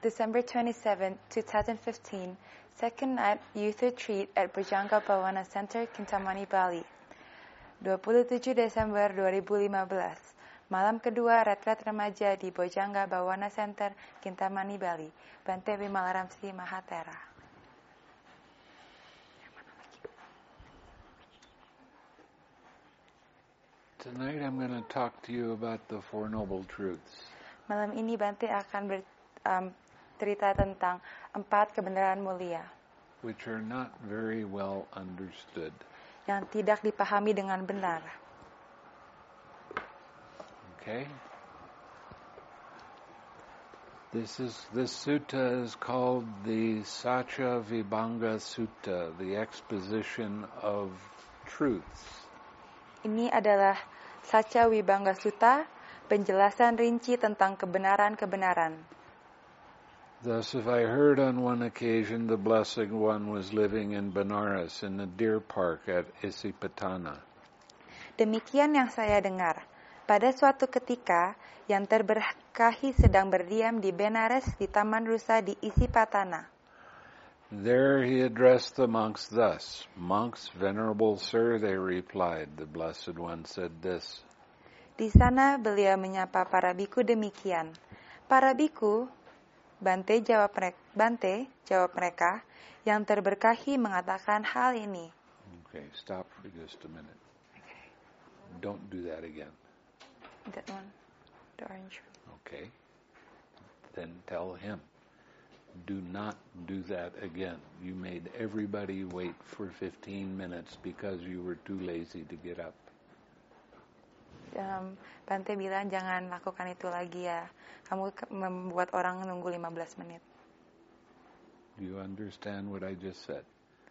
December 27, 2015, second night youth retreat at Bojangga Bhawana Center, Kintamani, Bali. 27 Desember 2015, malam kedua retret remaja di Bojangga Bhawana Center, Kintamani, Bali. Bante Bimalaramsi Mahatera. Tonight I'm going to talk to you about the Four Noble Truths. Malam ini Bante akan bercerita tentang 4 kebenaran mulia, which are not very well understood. Yang tidak dipahami dengan benar. Okay? This sutta is called the Satya Vibhanga Sutta, the exposition of truths. Ini adalah Satya Vibhanga Sutta, penjelasan rinci tentang kebenaran-kebenaran. Thus, if I heard on one occasion the Blessed One was living in Benares in the deer park at Isipatana. Demikian yang saya dengar. Pada suatu ketika, yang terberkahi sedang berdiam di Benares di Taman Rusa di Isipatana. There he addressed the monks thus. Monks, venerable sir, they replied. The Blessed One said this. Di sana beliau menyapa para biku demikian. Para biku, Bante jawab mereka, yang terberkahi mengatakan hal ini. Okay, stop for just a minute. Okay. Don't do that again. That one, the orange. Okay. Then tell him, do not do that again. You made everybody wait for 15 minutes because you were too lazy to get up. Bante bilang jangan lakukan itu lagi ya. Kamu membuat orang nunggu 15 menit. Do you understand what I just said?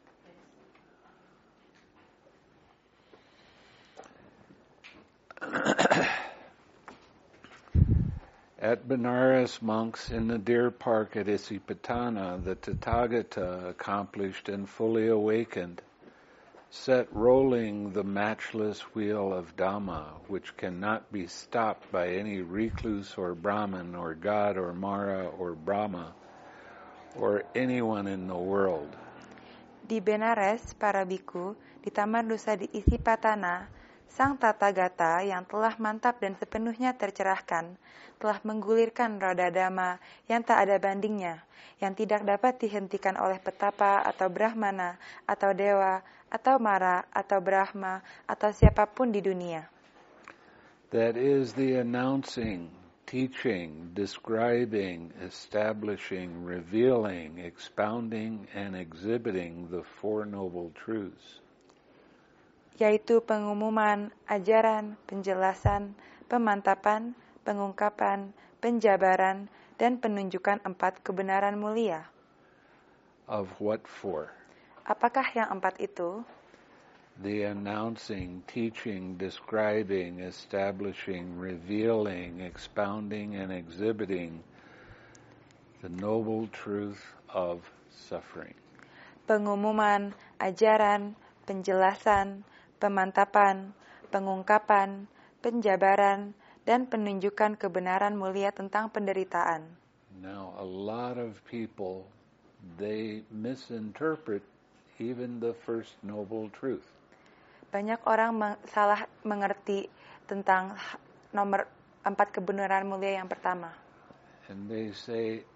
At Benares, monks in the deer park at Isipatana, the Tathagata, accomplished and fully awakened, set rolling the matchless wheel of Dhamma, which cannot be stopped by any recluse or Brahmin or God or Mara or Brahma or anyone in the world. Di Benares, para biku, di Taman Rusa di Isipatana, Sang Tathagata yang telah mantap dan sepenuhnya tercerahkan, telah menggulirkan roda Dhamma yang tak ada bandingnya, yang tidak dapat dihentikan oleh petapa atau brahmana, atau dewa, atau mara, atau brahma, atau siapapun di dunia. That is the announcing, teaching, describing, establishing, revealing, expounding, and exhibiting the Four Noble Truths. Yaitu pengumuman, ajaran, penjelasan, pemantapan, pengungkapan, penjabaran, dan penunjukan 4 kebenaran mulia. Of what four? Apakah yang 4 itu? The announcing, teaching, describing, establishing, revealing, expounding, and exhibiting the noble truth of suffering. Pengumuman, ajaran, penjelasan, pemantapan, pengungkapan, penjabaran, dan penunjukan kebenaran mulia tentang penderitaan. Now, a lot of people, they misinterpret even the first noble truth. Banyak orang salah mengerti tentang nomor 4 kebenaran mulia yang pertama. And they say,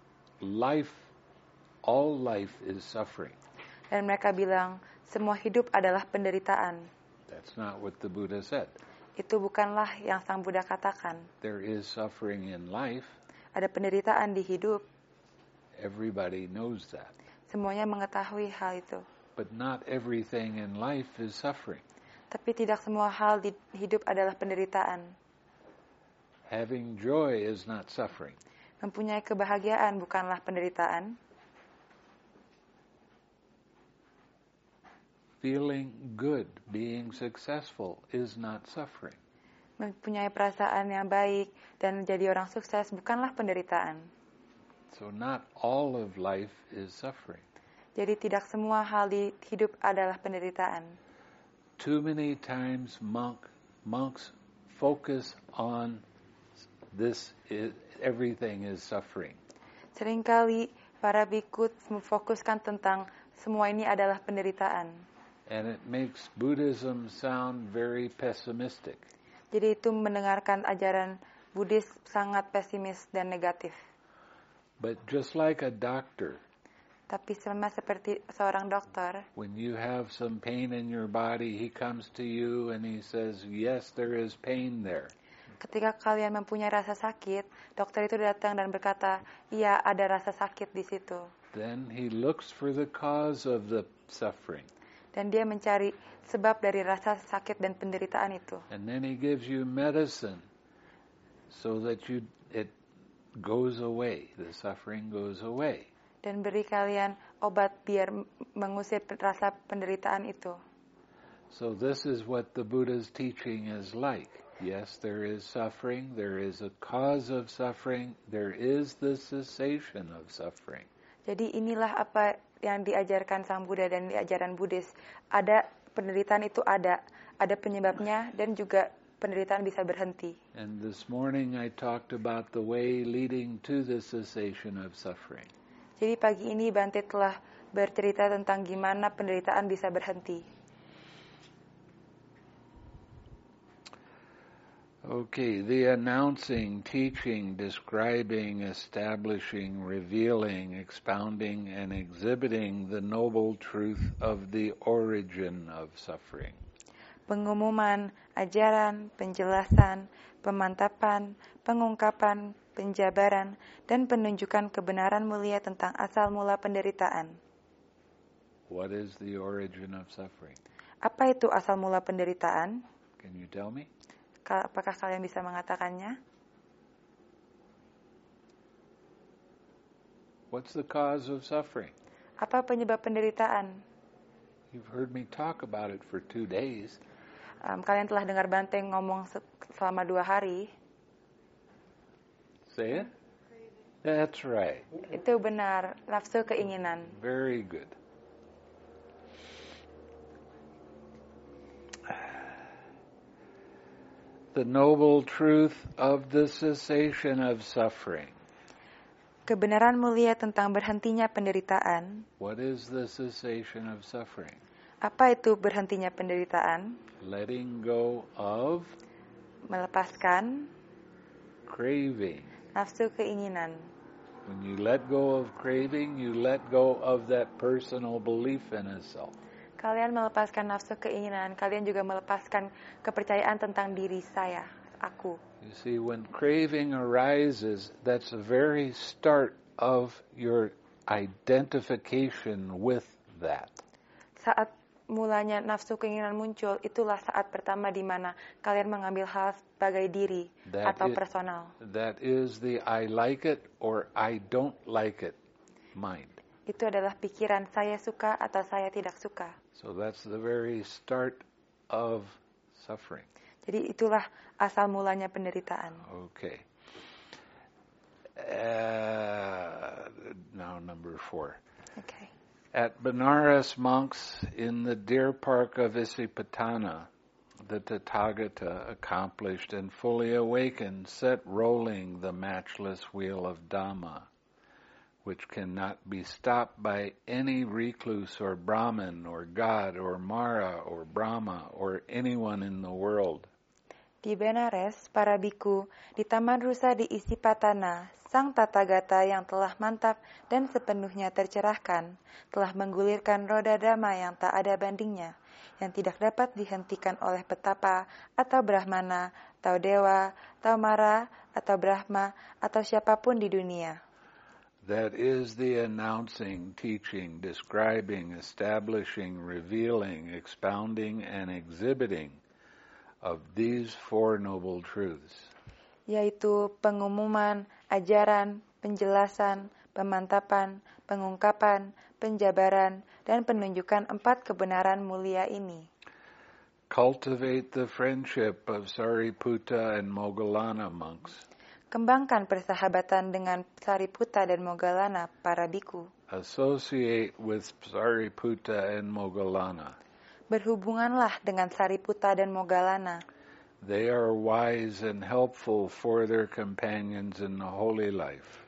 all life is suffering. Dan mereka bilang, semua hidup adalah penderitaan. That's not what the Buddha said. Itu bukanlah yang Sang Buddha katakan. There is suffering in life. Ada penderitaan di hidup. Everybody knows that. Semuanya mengetahui hal itu. But not everything in life is suffering. Tapi tidak semua hal di hidup adalah penderitaan. Having joy is not suffering. Mempunyai kebahagiaan bukanlah penderitaan. Feeling good, being successful is not suffering. Mempunyai perasaan yang baik dan menjadi orang sukses bukanlah penderitaan. So not all of life is suffering. Jadi tidak semua hal di hidup adalah penderitaan. Too many times monks focus on this, everything is suffering. Seringkali para biku memfokuskan tentang semua ini adalah penderitaan. And it makes Buddhism sound very pessimistic. Jadi itu mendengarkan ajaran Buddhis sangat pesimis dan negatif. But just like a doctor, Tapi sama seperti seorang dokter, when you have some pain in your body, he comes to you and he says, yes, there is pain there. ketika kalian mempunyai rasa sakit, dokter itu datang dan berkata, iya ada rasa sakit di situ. Then he looks for the cause of the suffering. Dan dia mencari sebab dari rasa sakit dan penderitaan itu. And then he gives you medicine so that it goes away, the suffering goes away. Dan beri kalian obat biar mengusir rasa penderitaan itu. So this is what the Buddha's teaching is like. Yes, there is suffering, there is a cause of suffering, there is the cessation of suffering. Jadi inilah apa yang diajarkan Sang Buddha dan di ajaran Buddhis. Ada penderitaan itu ada penyebabnya dan juga penderitaan bisa berhenti. And this morning I talked about the way leading to the cessation of suffering. Jadi pagi ini Bante telah bercerita tentang gimana penderitaan bisa berhenti. Okay, the announcing, teaching, describing, establishing, revealing, expounding, and exhibiting the noble truth of the origin of suffering. Pengumuman, ajaran, penjelasan, pemantapan, pengungkapan, penjabaran, dan penunjukan kebenaran mulia tentang asal mula penderitaan. What is the origin of suffering? Apa itu asal mula penderitaan? Can you tell me? Apakah kalian bisa mengatakannya? What's the cause of suffering? Apa penyebab penderitaan? You've heard me talk about it for 2 days. Kalian telah dengar Bante ngomong selama 2 hari. Say it? That's right. Itu benar, nafsu keinginan. Very good. The noble truth of the cessation of suffering. Kebenaran mulia tentang berhentinya penderitaan. What is the cessation of suffering? Apa itu berhentinya penderitaan? Letting go of Melepaskan craving. nafsu keinginan. When you let go of craving, you let go of that personal belief in a self. Kalian melepaskan nafsu keinginan, kalian juga melepaskan kepercayaan tentang diri saya, aku. You see, when craving arises, that's the very start of your identification with that. Saat mulanya nafsu keinginan muncul, itulah saat pertama di mana kalian mengambil hal sebagai diri atau personal. That is the I like it or I don't like it mind. Itu adalah pikiran saya suka atau saya tidak suka. So that's the very start of suffering. Jadi itulah asal mulanya penderitaan. Okay. Now number 4. Okay. At Benares, monks in the deer park of Isipatana, the Tathagata, accomplished and fully awakened, set rolling the matchless wheel of Dhamma, which cannot be stopped by any recluse or Brahmin or God or Mara or Brahma or anyone in the world. Di Benares, para biku di Taman Rusa di Isipatana, Sang Tathagata yang telah mantap dan sepenuhnya tercerahkan, telah menggulirkan roda Dhamma yang tak ada bandingnya, yang tidak dapat dihentikan oleh petapa atau Brahmana, atau Dewa, atau Mara, atau Brahma, atau siapapun di dunia. That is the announcing, teaching, describing, establishing, revealing, expounding, and exhibiting of these 4 noble truths. Yaitu pengumuman, ajaran, penjelasan, pemantapan, pengungkapan, penjabaran, dan penunjukan 4 kebenaran mulia ini. Cultivate the friendship of Sariputta and Moggallana monks. Kembangkan persahabatan dengan Sariputta dan Moggallana, para biku. Associate with Sariputta and Moggallana. Berhubunganlah dengan Sariputta dan Moggallana. They are wise and helpful for their companions in the holy life.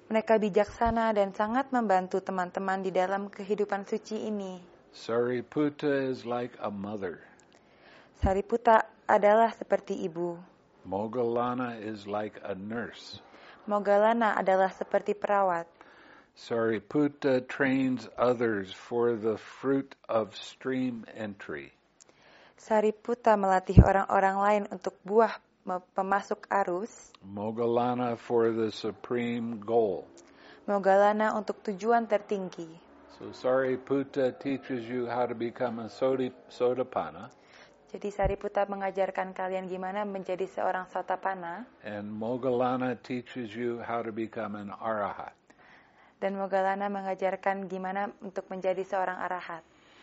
Mereka bijaksana dan sangat membantu teman-teman di dalam kehidupan suci ini. Sariputta is like a mother. Sariputta adalah seperti ibu. Moggallana is like a nurse. Moggallana adalah seperti perawat. Sariputta trains others for the fruit of stream entry. Sariputta melatih orang-orang lain untuk buah pemasuk arus. Moggallana for the supreme goal. Moggallana untuk tujuan tertinggi. So Sariputta teaches you how to become a Sotapanna. Jadi Sariputta mengajarkan kalian gimana menjadi seorang Sotapanna. And Moggallana teaches you how to become an Arahat. Dan Moggallana mengajarkan gimana untuk menjadi seorang arahat.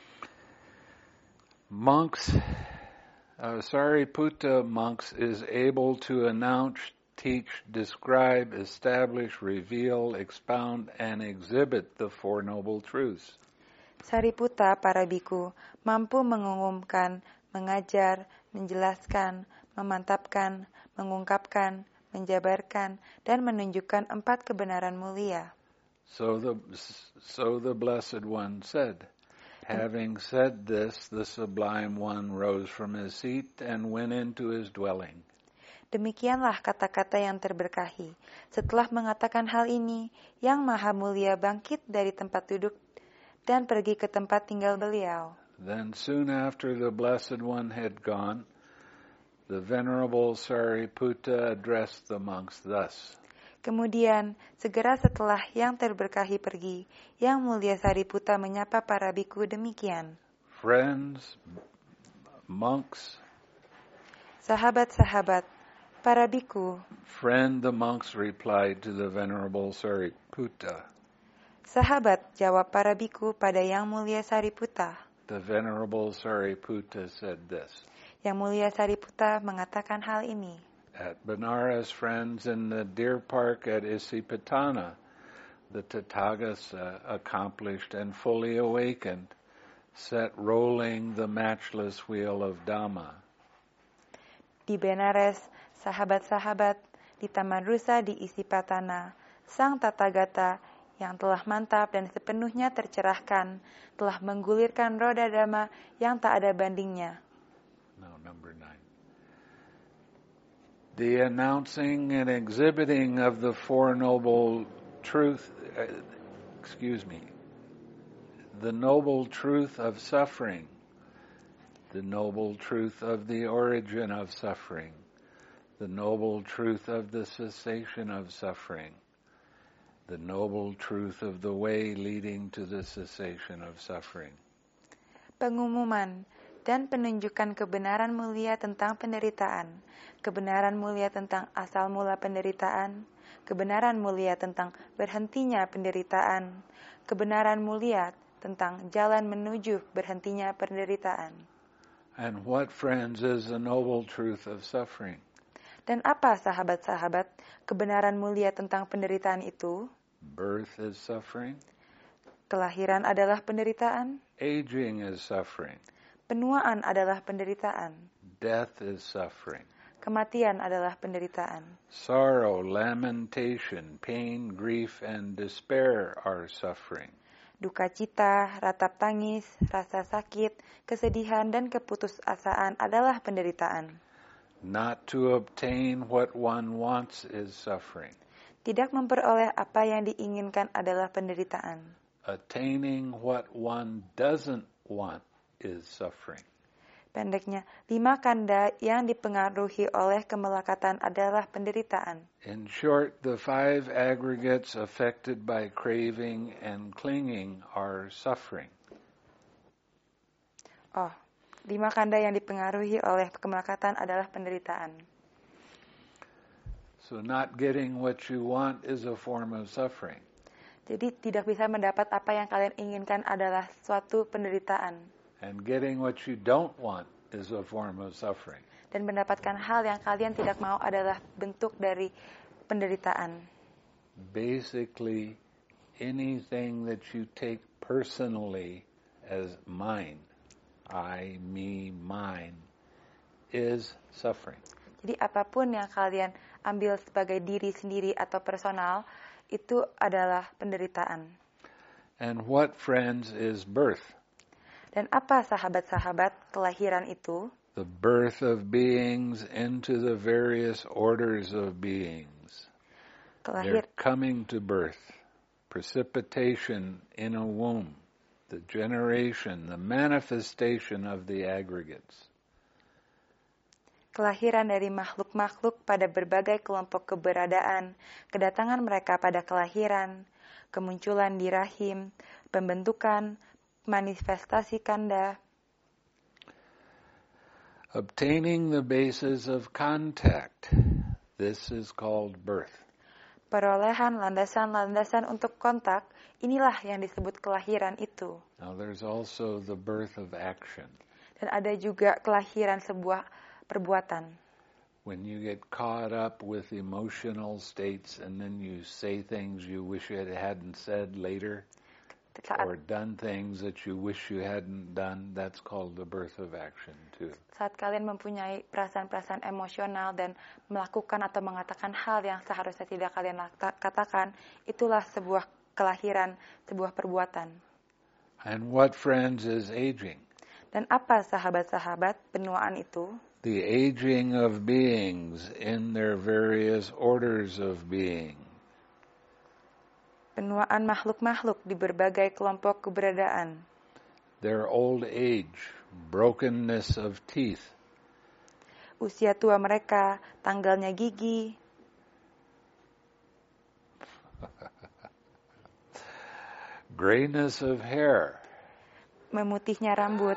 Sariputta monks is able to announce, teach, describe, establish, reveal, expound, and exhibit the Four Noble Truths. Sariputta, para biku, mampu mengumumkan, mengajar, menjelaskan, memantapkan, mengungkapkan, menjabarkan, dan menunjukkan 4 kebenaran mulia. So the Blessed One said, having said this, the Sublime One rose from his seat and went into his dwelling. Demikianlah kata-kata yang terberkahi. Setelah mengatakan hal ini, Yang Maha Mulia bangkit dari tempat duduk dan pergi ke tempat tinggal beliau. Then soon after the Blessed One had gone, the Venerable Sariputta addressed the monks thus. Kemudian, segera setelah Yang terberkahi pergi, Yang Mulia Sariputta menyapa para biku demikian. Friends, monks, sahabat-sahabat, para biku. Friend, the monks replied to the Venerable Sariputta. Sahabat, jawab para biku pada Yang Mulia Sariputta. The Venerable Sariputta said this. Yang Mulia Sariputta mengatakan hal ini. At Benares, friends, in the deer park at Isipatana, the Tathagata, accomplished and fully awakened, set rolling the matchless wheel of Dhamma. Di Benares, sahabat-sahabat, di Taman Rusa di Isipatana, Sang Tathagata yang telah mantap dan sepenuhnya tercerahkan, telah menggulirkan roda Dhamma yang tak ada bandingnya. No, number 9. The announcing and exhibiting of the Four Noble Truth, the noble truth of suffering, the noble truth of the origin of suffering, the noble truth of the cessation of suffering, the noble truth of the way leading to the cessation of suffering. Pengumuman dan penunjukan kebenaran mulia tentang penderitaan, kebenaran mulia tentang asal mula penderitaan, kebenaran mulia tentang berhentinya penderitaan, kebenaran mulia tentang jalan menuju berhentinya penderitaan. And what, friends, is the noble truth of suffering? Dan apa, sahabat-sahabat, kebenaran mulia tentang penderitaan itu? Birth is suffering. Kelahiran adalah penderitaan. Aging is suffering. Penuaan adalah penderitaan. Death is suffering. Kematian adalah penderitaan. Sorrow, lamentation, pain, grief, and despair are suffering. Duka cita, ratap tangis, rasa sakit, kesedihan, dan keputusasaan adalah penderitaan. Not to obtain what one wants is suffering. Tidak memperoleh apa yang diinginkan adalah penderitaan. Attaining what one doesn't want is suffering. Pendeknya, 5 kanda yang dipengaruhi oleh kemelekatan adalah penderitaan. In short, the 5 aggregates affected by craving and clinging are suffering. 5 kanda yang dipengaruhi oleh kemelekatan adalah penderitaan. So not getting what you want is a form of suffering. Jadi tidak bisa mendapat apa yang kalian inginkan adalah suatu penderitaan. And getting what you don't want is a form of suffering. Dan mendapatkan hal yang kalian tidak mau adalah bentuk dari penderitaan. Basically, anything that you take personally as mine, I, me, mine, is suffering. Jadi apapun yang kalian ambil sebagai diri sendiri atau personal, itu adalah penderitaan. And what, friends, is birth? Dan apa sahabat-sahabat kelahiran itu? The birth of beings into the various orders of beings. They're coming to birth. Precipitation in a womb. The generation, the manifestation of the aggregates. Kelahiran dari makhluk-makhluk pada berbagai kelompok keberadaan, kedatangan mereka pada kelahiran, kemunculan di rahim, pembentukan, manifestasi kanda. Obtaining the basis of contact. This is called birth. Perolehan landasan-landasan untuk kontak, inilah yang disebut kelahiran itu. Now there's also the birth of action. Dan ada juga kelahiran sebuah perbuatan. When you get caught up with emotional states and then you say things you wish you hadn't said later, or done things that you wish you hadn't done, that's called the birth of action too. Saat kalian mempunyai perasaan-perasaan emosional dan melakukan atau mengatakan hal yang seharusnya tidak kalian katakan, itulah sebuah kelahiran, sebuah perbuatan. And what, friends, is aging? Dan apa sahabat-sahabat penuaan itu? The aging of beings in their various orders of being. Penuaan makhluk-makhluk di berbagai kelompok keberadaan. Their old age, brokenness of teeth. Usia tua mereka, tanggalnya gigi. Grayness of hair. Memutihnya rambut.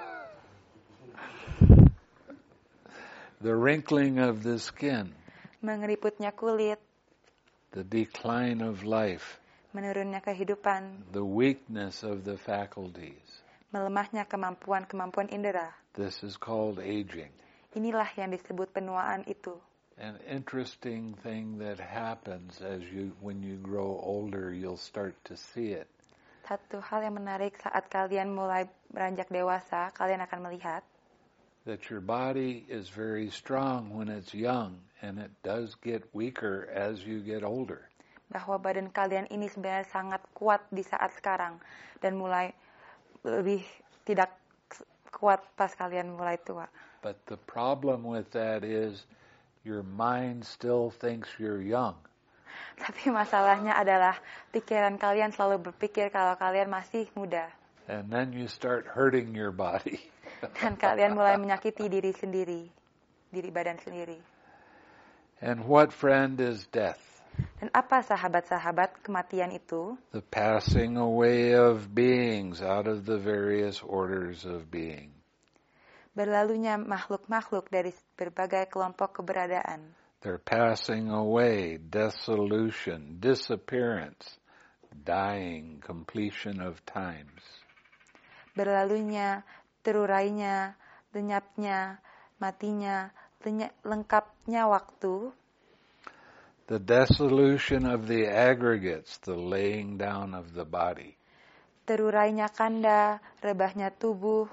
The wrinkling of the skin. Mengeriputnya kulit. The decline of life. Menurunnya kehidupan. The weakness of the faculties. Melemahnya kemampuan-kemampuan indera. This is called aging. Inilah yang disebut penuaan itu. An interesting thing that happens when you grow older, you'll start to see it. Satu hal yang menarik saat kalian mulai beranjak dewasa, kalian akan melihat that your body is very strong when it's young and it does get weaker as you get older. Bahwa badan kalian ini sebenarnya sangat kuat di saat sekarang dan mulai lebih tidak kuat pas kalian mulai tua. But the problem with that is your mind still thinks you're young. Tapi masalahnya adalah pikiran kalian selalu berpikir kalau kalian masih muda. And then you start hurting your body. Dan kalian mulai menyakiti diri sendiri, diri badan sendiri. And what, friend, is death? Dan apa sahabat-sahabat kematian itu? The passing away of beings out of the various orders of being. Berlalunya makhluk-makhluk dari berbagai kelompok keberadaan. They're passing away, dissolution, disappearance, dying, completion of times. Berlalunya, terurainya, lenyapnya, matinya, lengkapnya waktu. The dissolution of the aggregates, the laying down of the body. Terurainya kanda, rebahnya tubuh.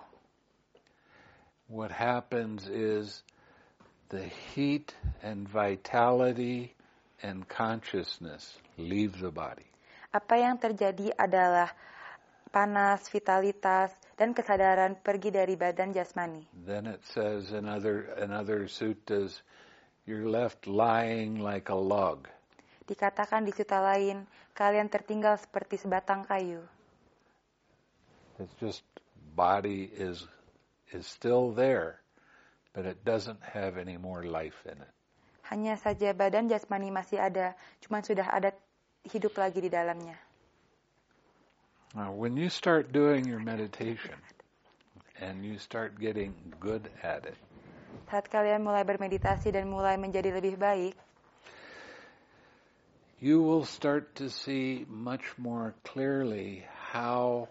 What happens is the heat and vitality and consciousness leave the body. Apa yang terjadi adalah panas, vitalitas, dan kesadaran pergi dari badan jasmani. Then it says in other suttas, you're left lying like a log. Dikatakan di sutta lain, kalian tertinggal seperti sebatang kayu. It's just body is still there, but it doesn't have any more life in it. Hanya saja badan jasmani masih ada, cuma sudah ada hidup lagi di dalamnya. Now, when you start doing your meditation and you start getting good at it, saat kalian mulai bermeditasi dan mulai menjadi lebih baik, you will start to see much more clearly how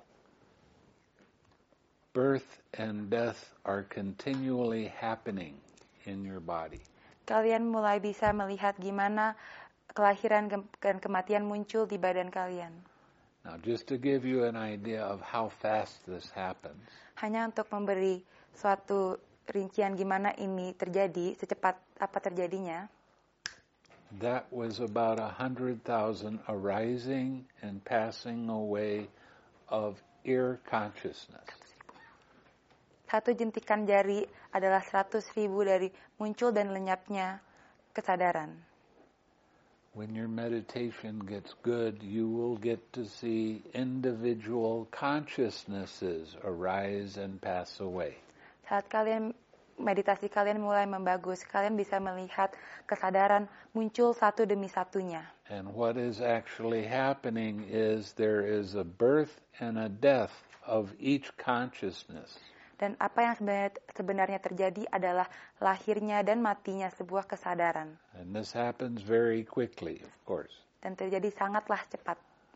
birth and death are continually happening in your body. Kalian mulai bisa melihat gimana kelahiran dan kematian muncul di badan kalian. Now, just to give you an idea of how fast this happens. Hanya untuk memberi suatu rincian gimana ini terjadi, secepat apa terjadinya. That was about 100,000 arising and passing away of ear consciousness. Satu jentikan jari adalah 100.000 dari muncul dan lenyapnya kesadaran. When your meditation gets good, you will get to see individual consciousnesses arise and pass away. Saat meditasi kalian mulai membagus, kalian bisa melihat kesadaran muncul satu demi satunya. And what is actually happening is there is a birth and a death of each consciousness. Dan apa yang sebenarnya terjadi adalah lahirnya dan matinya sebuah kesadaran. And this happens very quickly, of course. Dan terjadi sangatlah cepat.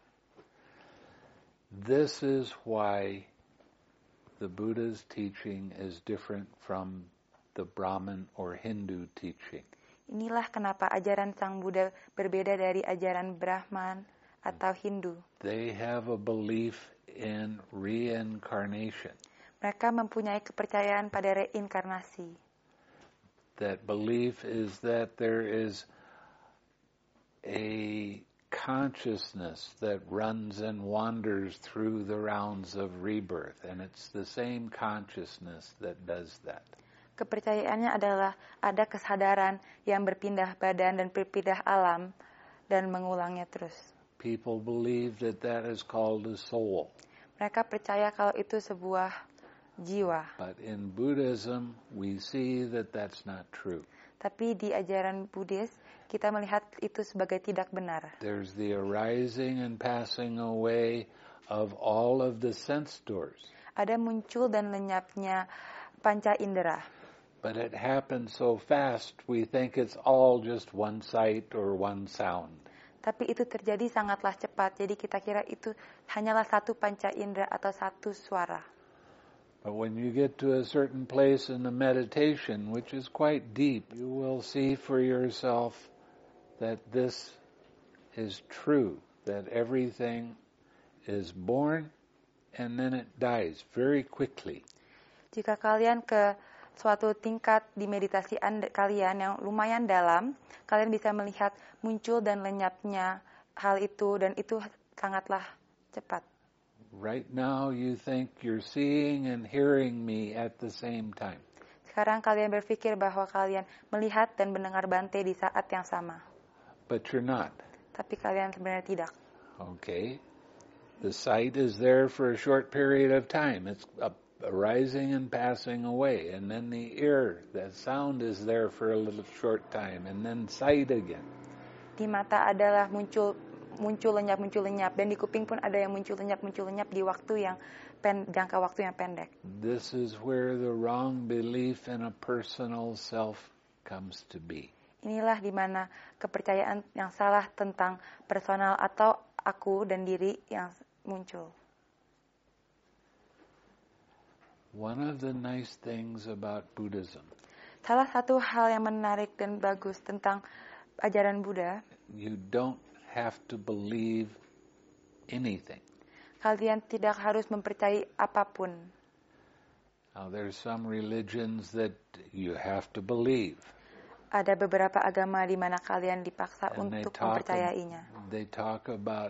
This is why the Buddha's teaching is different from the Brahmin or Hindu teaching. Inilah kenapa ajaran Sang Buddha berbeda dari ajaran Brahman atau Hindu. They have a belief in reincarnation. Mereka mempunyai kepercayaan pada reinkarnasi. That belief is that there is a consciousness that runs and wanders through the rounds of rebirth, and it's the same consciousness that does that. Kepercayaannya adalah ada kesadaran yang berpindah badan dan berpindah alam dan mengulangnya terus. People believe that that is called a soul. Mereka percaya kalau itu sebuah jiwa. But in Buddhism, we see that that's not true. Tapi di ajaran Buddhis, kita melihat itu sebagai tidak benar. There's the arising and passing away of all of the sense doors. Ada muncul dan lenyapnya panca indera. But it happens so fast, we think it's all just one sight or one sound. Tapi itu terjadi sangatlah cepat, jadi kita kira itu hanyalah satu panca indera atau satu suara. But when you get to a certain place in the meditation, which is quite deep, you will see for yourself that this is true, that everything is born and then it dies very quickly. Jika kalian ke suatu tingkat di meditasi kalian yang lumayan dalam, kalian bisa melihat muncul dan lenyapnya hal itu, dan itu sangatlah cepat. Right now you think you're seeing and hearing me at the same time. Sekarang kalian berpikir bahwa kalian melihat dan mendengar Bante di saat yang sama. But you're not. Tapi kalian sebenarnya tidak. Okay. The sight is there for a short period of time. It's arising and passing away. And then the ear, the sound is there for a little short time. And then sight again. Di mata adalah muncul lenyap, dan di kuping pun ada yang muncul lenyap di waktu yang jangka waktu yang pendek. This is where the wrong belief in a personal self comes to be. Inilah di mana kepercayaan yang salah tentang personal atau aku dan diri yang muncul. One of the nice things about Buddhism. Salah satu hal yang menarik dan bagus tentang ajaran Buddha, you don't have to believe anything. Kalian tidak harus mempercayai apapun. Now there's some religions that you have to believe. Ada beberapa agama di mana kalian dipaksa untuk mempercayainya. They talk about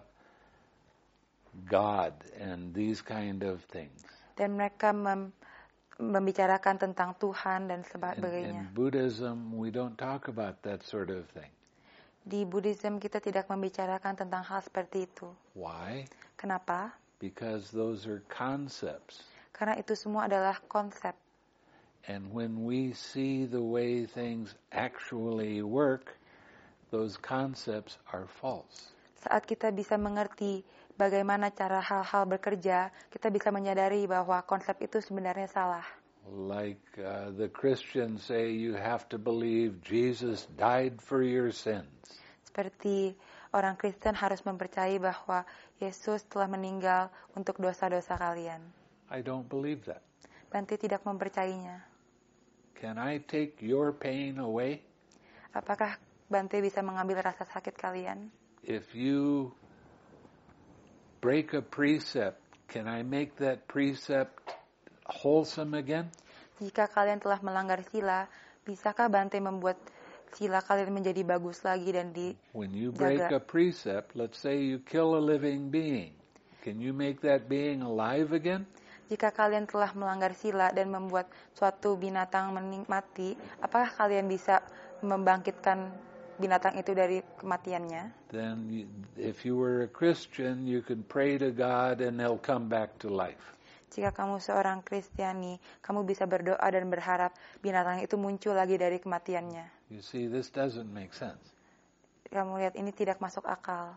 God and these kind of things. Dan mereka membicarakan tentang Tuhan dan sebagainya. In Buddhism, we don't talk about that sort of thing. Di Buddhism kita tidak membicarakan tentang hal seperti itu. Why? Kenapa? Because those are concepts. Karena itu semua adalah konsep. And when we see the way things actually work, those concepts are false. Saat kita bisa mengerti bagaimana cara hal-hal bekerja, kita bisa menyadari bahwa konsep itu sebenarnya salah. Like the Christians say, you have to believe Jesus died for your sins. Seperti orang Kristen harus mempercayai bahwa Yesus telah meninggal untuk dosa-dosa kalian. I don't believe that. Bante tidak mempercayainya. Can I take your pain away? Apakah Bante bisa mengambil rasa sakit kalian? If you break a precept, can I make that precept wholesome again? Jika kalian telah melanggar sila, bisakah Bante membuat sila kalian menjadi bagus lagi dan When you break a precept, let's say you kill a living being, can you make that being alive again? Jika kalian telah melanggar sila dan membuat suatu binatang mati, apakah kalian bisa membangkitkan binatang itu dari kematiannya? Then if you were a Christian, you could pray to God and they'll come back to life. Jika kamu seorang Kristiani, kamu bisa berdoa dan berharap binatang itu muncul lagi dari kematiannya. You see, this doesn't make sense. Kamu lihat, ini tidak masuk akal.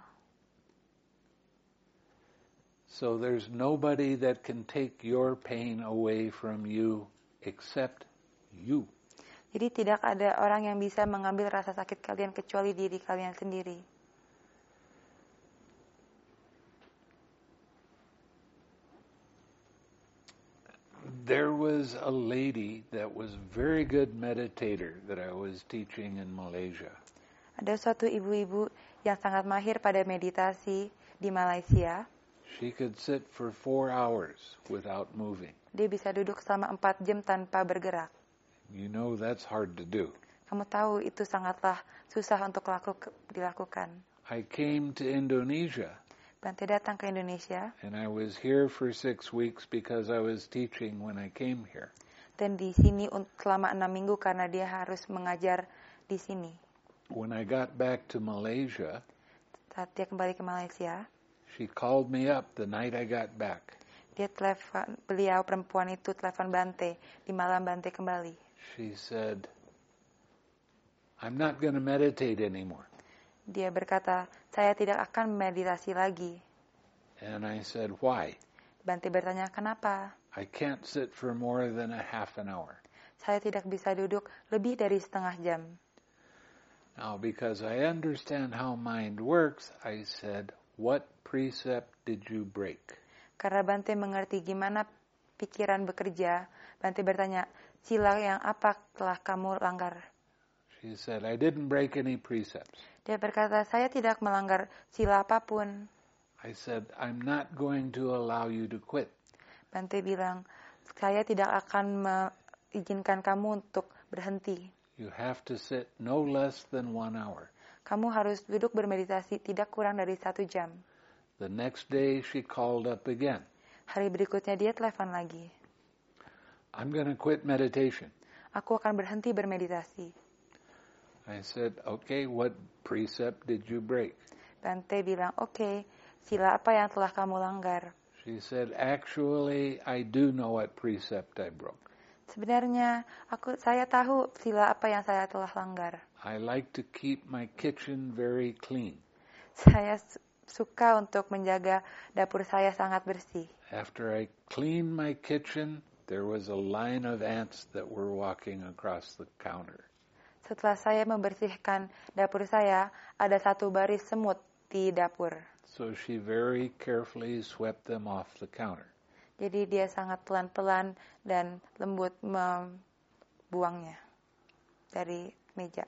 So there's nobody that can take your pain away from you except you. Jadi tidak ada orang yang bisa mengambil rasa sakit kalian kecuali diri kalian sendiri. There was a lady that was very good meditator that I was teaching in Malaysia. Ada suatu ibu-ibu yang sangat mahir pada meditasi di Malaysia. She could sit for 4 hours without moving. Dia bisa duduk selama 4 jam tanpa bergerak. You know that's hard to do. Kamu tahu itu sangatlah susah untuk dilakukan. I came to Indonesia. Bante datang ke Indonesia. And I was here for 6 weeks because I was teaching when I came here. Dan di sini selama 6 minggu karena dia harus mengajar di sini. When I got back to Malaysia, saat dia kembali ke Malaysia, she called me up the night I got back. Beliau perempuan itu telepon Bante di malam Bante kembali. She said, I'm not going to meditate anymore. Dia berkata, saya tidak akan meditasi lagi. And I said, why? Bante bertanya, kenapa? I can't sit for more than a half an hour. Saya tidak bisa duduk lebih dari setengah jam. Now, because I understand how mind works, I said, what precept did you break? Karena Bante mengerti gimana pikiran bekerja, Bante bertanya, sila yang apa telah kamu langgar? She said, I didn't break any precepts. Dia berkata, saya tidak melanggar sila apapun. I said, I'm not going to allow you to quit. Bante bilang, saya tidak akan mengizinkan kamu untuk berhenti. You have to sit no less than 1 hour. Kamu harus duduk bermeditasi tidak kurang dari 1 jam. The next day she called up again. Hari berikutnya dia telepon lagi. I'm going to quit meditation. Aku akan berhenti bermeditasi. I said, okay, what precept did you break? Bante bilang, oke, sila apa yang telah kamu langgar? She said, actually, I do know what precept I broke. Sebenarnya, saya tahu sila apa yang saya telah langgar. I like to keep my kitchen very clean. Saya suka untuk menjaga dapur saya sangat bersih. After I cleaned my kitchen, there was a line of ants that were walking across the counter. Setelah saya membersihkan dapur saya, ada satu baris semut di dapur. So she very carefully swept them off the counter. Jadi dia sangat pelan-pelan dan lembut membuangnya dari meja.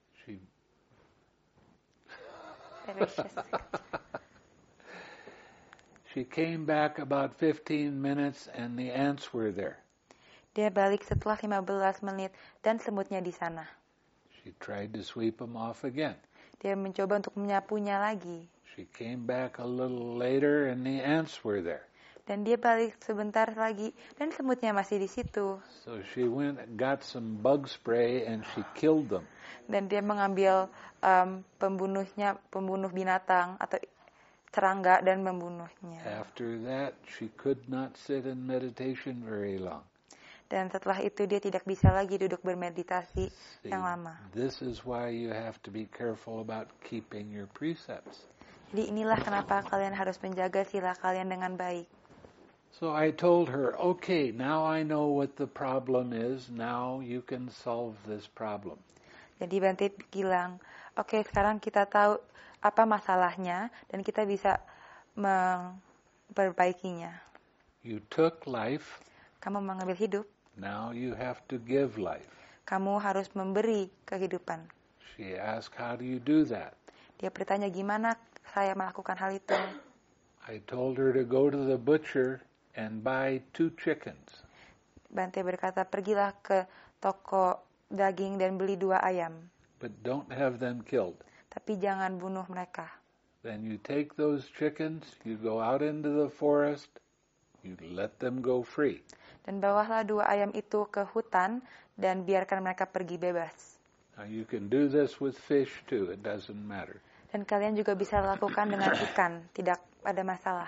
She came back about 15 minutes and the ants were there. Dia balik setelah 15 menit dan semutnya di sana. She tried to sweep them off again. Dia mencoba untuk menyapunya lagi. She came back a little later and the ants were there. Dan dia balik sebentar lagi dan semutnya masih di situ. So she went and got some bug spray and she killed them. Dan dia mengambil pembunuh binatang atau serangga dan membunuhnya. After that, she could not sit in meditation very long. Dan setelah itu dia tidak bisa lagi duduk bermeditasi yang lama. This is why you have to be careful about keeping your precepts. Jadi inilah kenapa kalian harus menjaga sila kalian dengan baik. So I told her, okay, now I know what the problem is. Now you can solve this problem. Jadi Bante bilang, oke, sekarang kita tahu apa masalahnya dan kita bisa memperbaikinya. You took life. Kamu mengambil hidup. Now you have to give life. Kamu harus memberi kehidupan. She asked, how do you do that? Dia bertanya, gimana saya melakukan hal itu? I told her to go to the butcher and buy 2 chickens. Bante berkata, pergilah ke toko daging dan beli 2 ayam. but don't have them killed. Tapi jangan bunuh mereka. Then you take those chickens, you go out into the forest, you let them go free. Dan bawalah 2 ayam itu ke hutan dan biarkan mereka pergi bebas. Now you can do this with fish too, it doesn't matter. Dan kalian juga bisa lakukan dengan ikan, tidak ada masalah.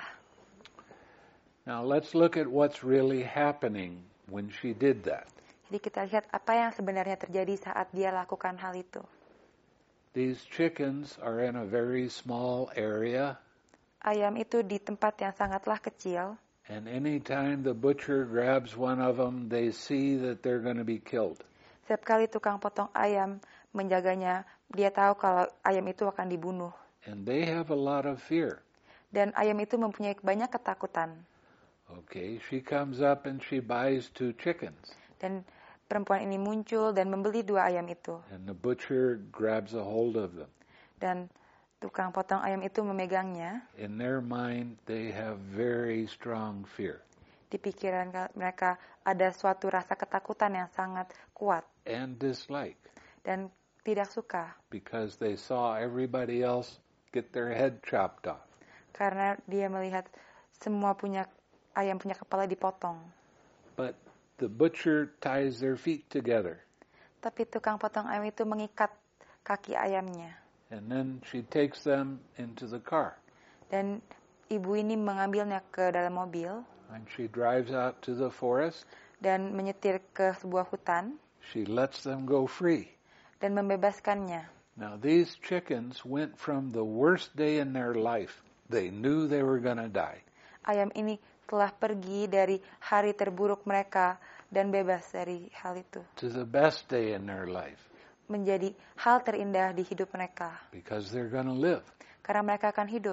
Now let's look at what's really happening when she did that. Jadi kita lihat apa yang sebenarnya terjadi saat dia lakukan hal itu. These chickens are in a very small area. Ayam itu di tempat yang sangatlah kecil. And anytime the butcher grabs one of them, they see that they're going to be killed. Setiap kali tukang potong ayam menjaganya, dia tahu kalau ayam itu akan dibunuh. And they have a lot of fear. Dan ayam itu mempunyai banyak ketakutan. Okay, she comes up and she buys 2 chickens. Dan perempuan ini muncul dan membeli 2 ayam itu. And the butcher grabs a hold of them. Dan tukang potong ayam itu memegangnya. In their mind, they have very strong fear. Di pikiran mereka ada suatu rasa ketakutan yang sangat kuat. And dislike. Dan tidak suka. Because they saw everybody else get their head chopped off. Karena dia melihat semua ayam punya kepala dipotong. But the butcher ties their feet together. Tapi tukang potong ayam itu mengikat kaki ayamnya. And then she takes them into the car. Dan ibu ini mengambilnya ke dalam mobil. And she drives out to the forest. Dan menyetir ke sebuah hutan. She lets them go free. Dan membebaskannya. Now these chickens went from the worst day in their life. They knew they were going to die. Ayam ini telah pergi dari hari terburuk mereka dan bebas dari hal itu. To the best day in their life. Menjadi hal terindah di hidup mereka. Because they're going to live. Karena mereka akan hidup.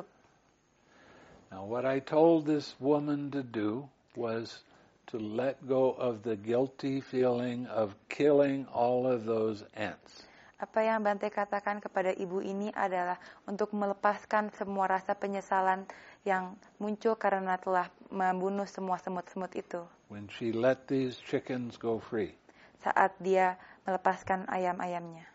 Now what I told this woman to do was to let go of the guilty feeling of killing all of those ants. Apa yang Bante katakan kepada ibu ini adalah untuk melepaskan semua rasa penyesalan yang muncul karena telah membunuh semua semut-semut itu. When she let these chickens go free. Saat dia melepaskan ayam-ayamnya.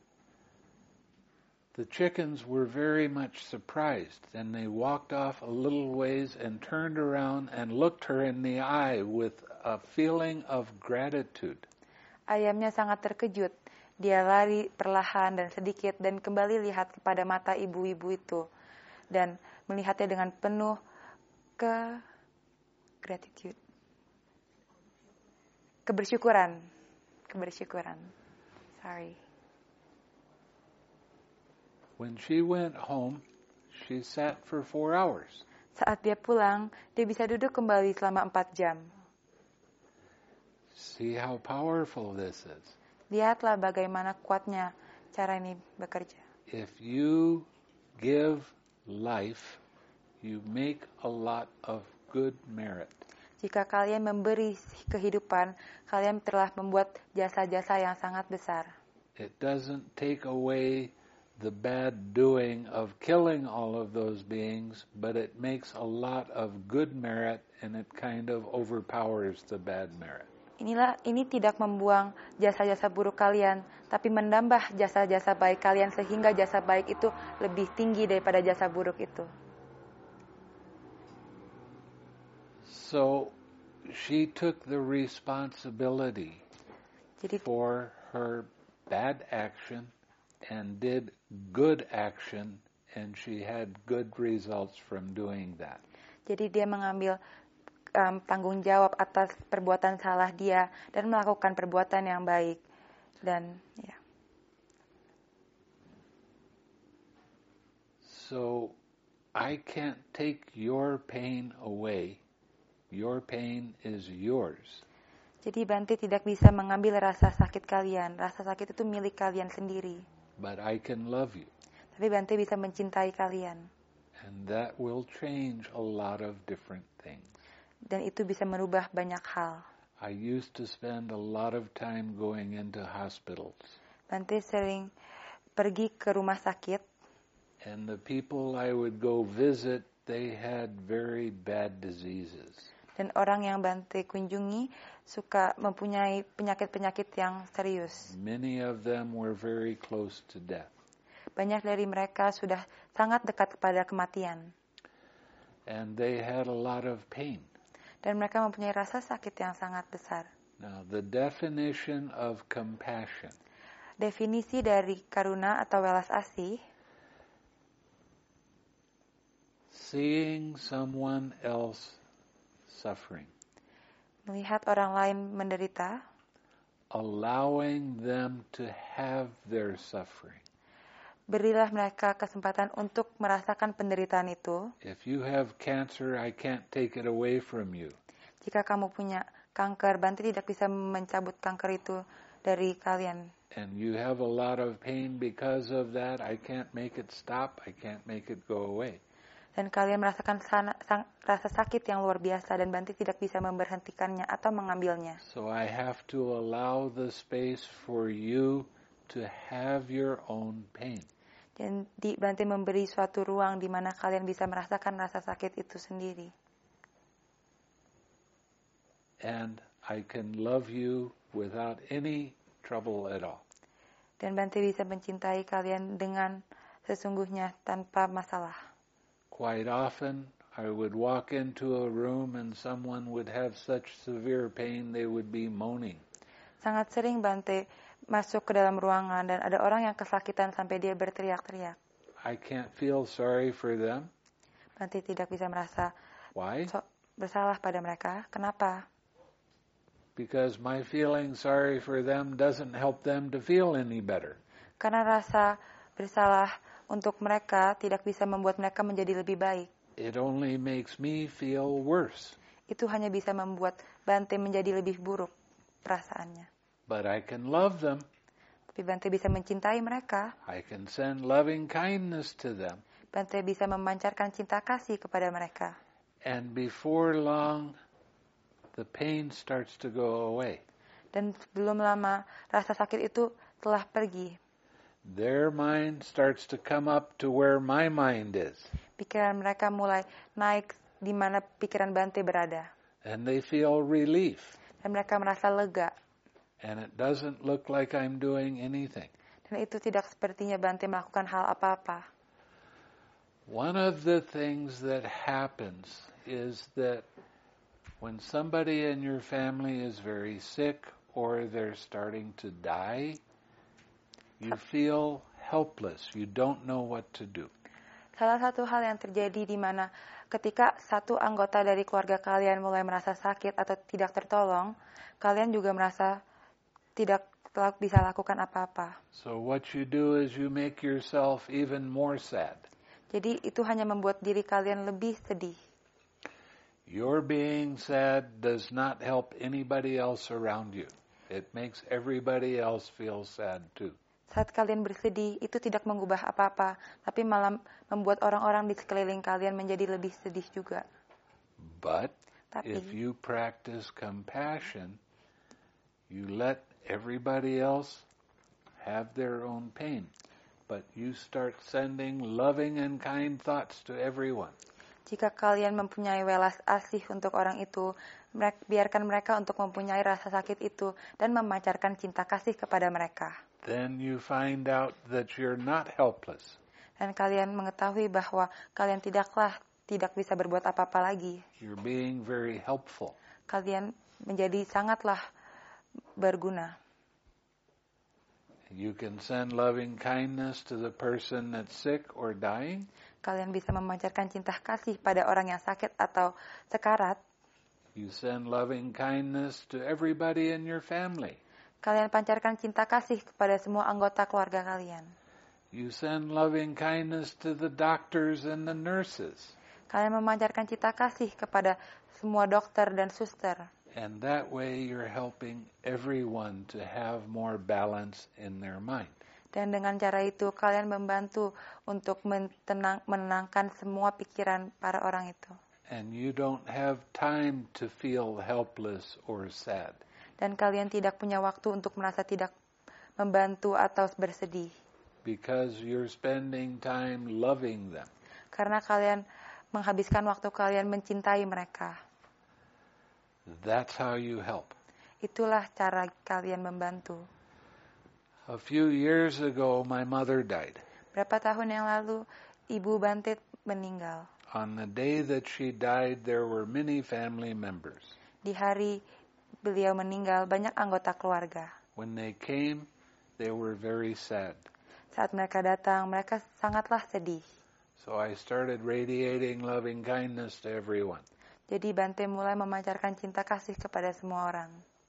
The chickens were very much surprised, and they walked off a little ways and turned around and looked her in the eye with a feeling of gratitude. Ayamnya sangat terkejut. Dia lari perlahan dan sedikit dan kembali lihat kepada mata ibu-ibu itu dan melihatnya dengan penuh gratitude. Kebersyukuran. Sorry. When she went home, she sat for 4 hours. Saat dia pulang, dia bisa duduk kembali selama 4 jam. See how powerful this is. Lihatlah bagaimana kuatnya cara ini bekerja. If you give life, you make a lot of good merit. Jika kalian memberi kehidupan, kalian telah membuat jasa-jasa yang sangat besar. It doesn't take away the bad doing of killing all of those beings, but it makes a lot of good merit and it kind of overpowers the bad merit. Ini tidak membuang jasa-jasa buruk kalian, tapi menambah jasa-jasa baik kalian sehingga jasa baik itu lebih tinggi daripada jasa buruk itu. So she took the responsibility for her bad action and did good action, and she had good results from doing that. Jadi dia mengambil tanggung jawab atas perbuatan salah dia dan melakukan perbuatan yang baik dan ya. So I can't take your pain away. Your pain is yours. Jadi Bante tidak bisa mengambil rasa sakit kalian. Rasa sakit itu milik kalian sendiri. But I can love you. Tapi Bante bisa mencintai kalian. And that will change a lot of different things. Dan itu bisa merubah banyak hal. I used to spend a lot of time going into hospitals. Bante sering pergi ke rumah sakit. And the people I would go visit, they had very bad diseases. Dan orang yang Bante kunjungi suka mempunyai penyakit-penyakit yang serius. Many of them were very close to death. Banyak dari mereka sudah sangat dekat kepada kematian. And they had a lot of pain. Dan mereka mempunyai rasa sakit yang sangat besar. Now, the definition of compassion. Definisi dari karuna atau welas asih, Seeing someone else suffering. melihat orang lain menderita, Allowing them to have their suffering. berilah mereka kesempatan untuk merasakan penderitaan itu. If you have cancer, I can't take it away from you. Jika kamu punya kanker, Bante tidak bisa mencabut kanker itu dari kalian. And you have a lot of pain because of that, I can't make it stop, I can't make it go away. Dan kalian merasakan rasa sakit yang luar biasa dan Bante tidak bisa memberhentikannya atau mengambilnya. So I have to allow the space for you to have your own pain. Jadi Bante memberi suatu ruang di mana kalian bisa merasakan rasa sakit itu sendiri. And I can love you without any trouble at all. Dan Bante bisa mencintai kalian dengan sesungguhnya tanpa masalah. Quite often, I would walk into a room and someone would have such severe pain they would be moaning. Sangat sering Bante masuk ke dalam ruangan dan ada orang yang kesakitan sampai dia berteriak-teriak. I can't feel sorry for them. Bante tidak bisa merasa Why? bersalah pada mereka. Kenapa? Because my feeling sorry for them doesn't help them to feel any better. Karena rasa bersalah untuk mereka tidak bisa membuat mereka menjadi lebih baik. It only makes me feel worse. Itu hanya bisa membuat Bante menjadi lebih buruk perasaannya. But I can love them. Tapi Bante bisa mencintai mereka. I can send loving kindness to them. Bante bisa memancarkan cinta kasih kepada mereka. And before long, the pain starts to go away. Dan belum lama, rasa sakit itu telah pergi. Their mind starts to come up to where my mind is. Pikiran mereka mulai naik di mana pikiran Bante berada. And they feel relief. Dan mereka merasa lega. And it doesn't look like I'm doing anything. Dan itu tidak sepertinya Bante melakukan hal apa-apa. One of the things that happens is that when somebody in your family is very sick or they're starting to die, you feel helpless. You don't know what to do. Salah satu hal yang terjadi di mana ketika satu anggota dari keluarga kalian mulai merasa sakit atau tidak tertolong, kalian juga merasa tidak bisa lakukan apa-apa. So what you do is you make yourself even more sad. Jadi itu hanya membuat diri kalian lebih sedih. Your being sad does not help anybody else around you. It makes everybody else feel sad too. Saat kalian bersedih, itu tidak mengubah apa-apa, tapi malah membuat orang-orang di sekeliling kalian menjadi lebih sedih juga. But Tapi if you practice compassion, you let everybody else have their own pain. But you start sending loving and kind thoughts to everyone. jika kalian mempunyai welas asih untuk orang itu, biarkan mereka untuk mempunyai rasa sakit itu dan memancarkan cinta kasih kepada mereka. Then you find out that you're not helpless. Dan kalian mengetahui bahwa kalian tidak bisa berbuat apa-apa lagi. You're being very helpful. Kalian menjadi sangatlah berguna. You can send loving kindness to the person that's sick or dying. Kalian bisa memancarkan cinta kasih pada orang yang sakit atau sekarat. You send loving kindness to everybody in your family. Kalian pancarkan cinta kasih kepada semua anggota keluarga kalian. You send loving kindness to the doctors and the nurses. Kalian memancarkan cinta kasih kepada semua dokter dan suster. And that way you're helping everyone to have more balance in their mind. Dan dengan cara itu kalian membantu untuk menenangkan semua pikiran para orang itu. And you don't have time to feel helpless or sad. Dan kalian tidak punya waktu untuk merasa tidak membantu atau bersedih. Because you're spending time loving them. Karena kalian menghabiskan waktu kalian mencintai mereka. That's how you help. Itulah cara kalian membantu. A few years ago, my mother died. Berapa tahun yang lalu, Ibu Bante meninggal. On the day that she died, there were many family members. Di hari beliau meninggal, banyak anggota keluarga. When they came, they were very sad. Saat mereka datang, mereka sangatlah sedih. So I started radiating loving kindness to everyone. Jadi Bante mulai memancarkan cinta kasih kepada semua orang.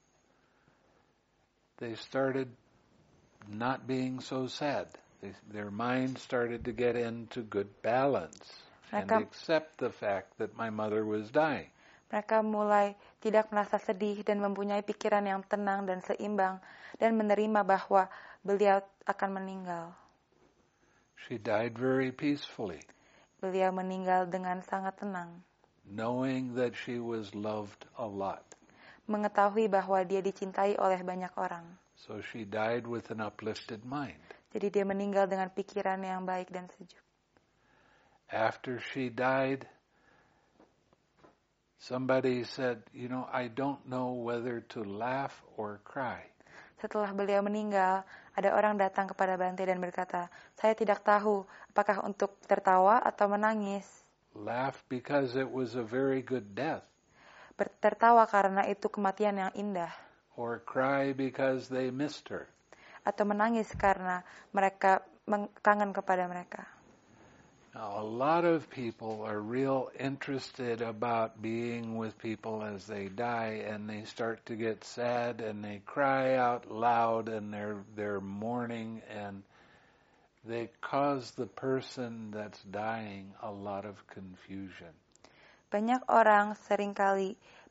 They started not being so sad. Their mind started to get into good balance and accept the fact that my mother was dying. Mereka mulai tidak merasa sedih dan mempunyai pikiran yang tenang dan seimbang dan menerima bahwa beliau akan meninggal. She died very peacefully. Beliau meninggal dengan sangat tenang. Knowing that she was loved a lot. Mengetahui bahwa dia dicintai oleh banyak orang. So she died with an uplifted mind. Jadi dia meninggal dengan pikiran yang baik dan sejuk. After she died, somebody said, I don't know whether to laugh or cry. Setelah beliau meninggal, ada orang datang kepada Bante dan berkata, saya tidak tahu apakah untuk tertawa atau menangis. Laugh because it was a very good death. Tertawa karena itu kematian yang indah. Or cry because they missed her. Atau menangis karena mereka kangen kepada mereka. Now, a lot of people are real interested about being with people as they die, and they start to get sad and they cry out loud and they're mourning, and they cause the person that's dying a lot of confusion. Banyak orang seringkali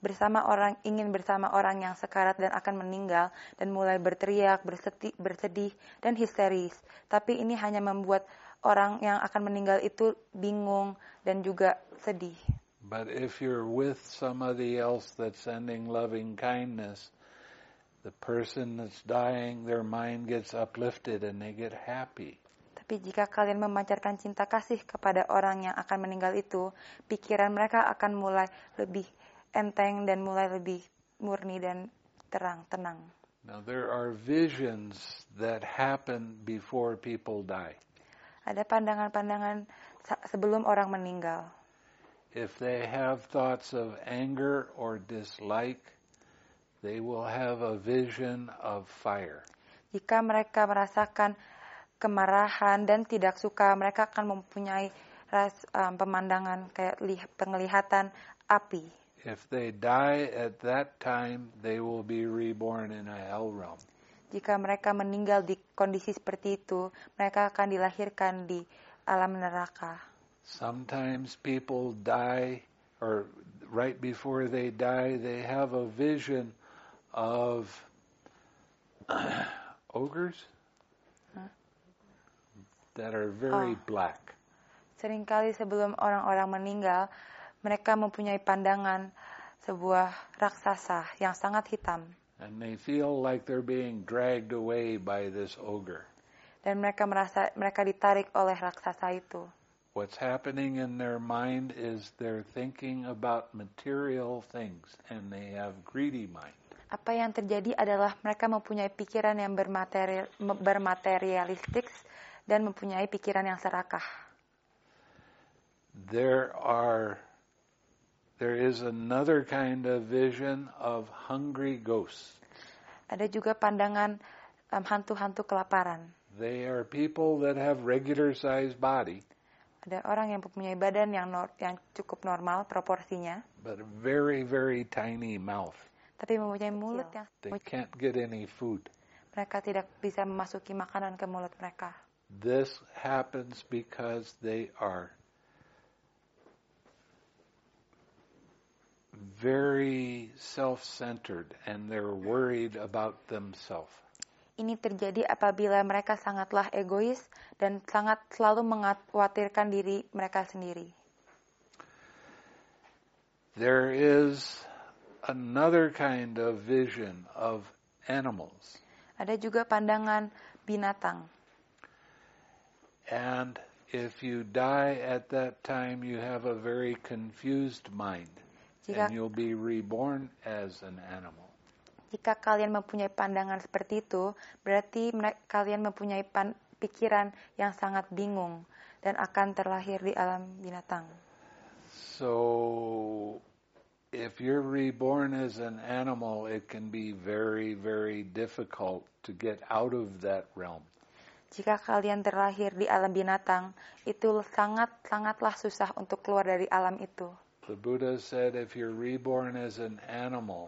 ingin bersama orang yang sekarat dan akan meninggal dan mulai berteriak, bersedih dan histeris. Tapi ini hanya membuat orang yang akan meninggal itu bingung dan juga sedih. But if you're with somebody else that's sending loving kindness, the person that's dying, their mind gets uplifted and they get happy. Tapi jika kalian memancarkan cinta kasih kepada orang yang akan meninggal itu, pikiran mereka akan mulai lebih enteng dan mulai lebih murni dan tenang. Now there are visions that happen before people die. Ada pandangan-pandangan sebelum orang meninggal. If they have thoughts of anger or dislike, they will have a vision of fire. Jika mereka merasakan kemarahan dan tidak suka, mereka akan mempunyai pemandangan kayak penglihatan api. If they die at that time, they will be reborn in a hell realm. Jika mereka meninggal di kondisi seperti itu, mereka akan dilahirkan di alam neraka. Sometimes people die, or right before they die, they have a vision of ogres that are very black. Seringkali sebelum orang-orang meninggal, mereka mempunyai pandangan sebuah raksasa yang sangat hitam. And they feel like they're being dragged away by this ogre. Dan mereka merasa mereka ditarik oleh raksasa itu. What's happening in their mind is they're thinking about material things and they have greedy mind. Apa yang terjadi adalah mereka mempunyai pikiran yang bermaterialistik dan mempunyai pikiran yang serakah. There is another kind of vision of hungry ghosts. Ada juga pandangan hantu-hantu kelaparan. They are people that have regular sized body. Ada orang yang mempunyai badan yang cukup normal proporsinya. But a very, very tiny mouth. Tapi mempunyai mulut yang they can't get any food. Mereka tidak bisa memasuki makanan ke mulut mereka. This happens because they are very self-centered and they're worried about themselves. Ini terjadi apabila mereka sangatlah egois dan sangat selalu mengkhawatirkan diri mereka sendiri. There is another kind of vision of animals. Ada juga pandangan binatang. And if you die at that time, you have a very confused mind. and you'll be reborn as an animal. Jika kalian mempunyai pandangan seperti itu, berarti kalian mempunyai pikiran yang sangat bingung dan akan terlahir di alam binatang. So, if you're reborn as an animal, it can be very, very difficult to get out of that realm. Jika kalian terlahir di alam binatang, itu sangatlah susah untuk keluar dari alam itu. The Buddha said if you're reborn as an animal,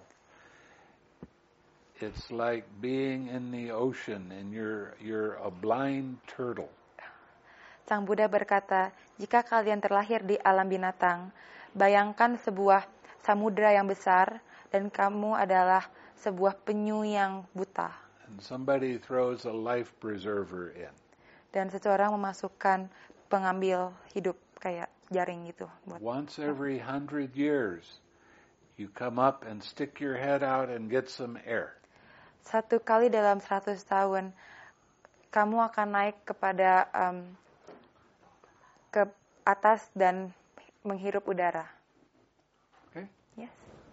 it's like being in the ocean and you're a blind turtle. Sang Buddha berkata, jika kalian terlahir di alam binatang, bayangkan sebuah samudra yang besar dan kamu adalah sebuah penyu yang buta. And somebody throws a life preserver in. Dan seseorang memasukkan pengambil hidup kayak jaring gitu. Once every 100 years, you come up and stick your head out and get some air. Satu kali dalam 100 tahun, kamu akan naik kepada ke atas dan menghirup udara. Okay? Yes.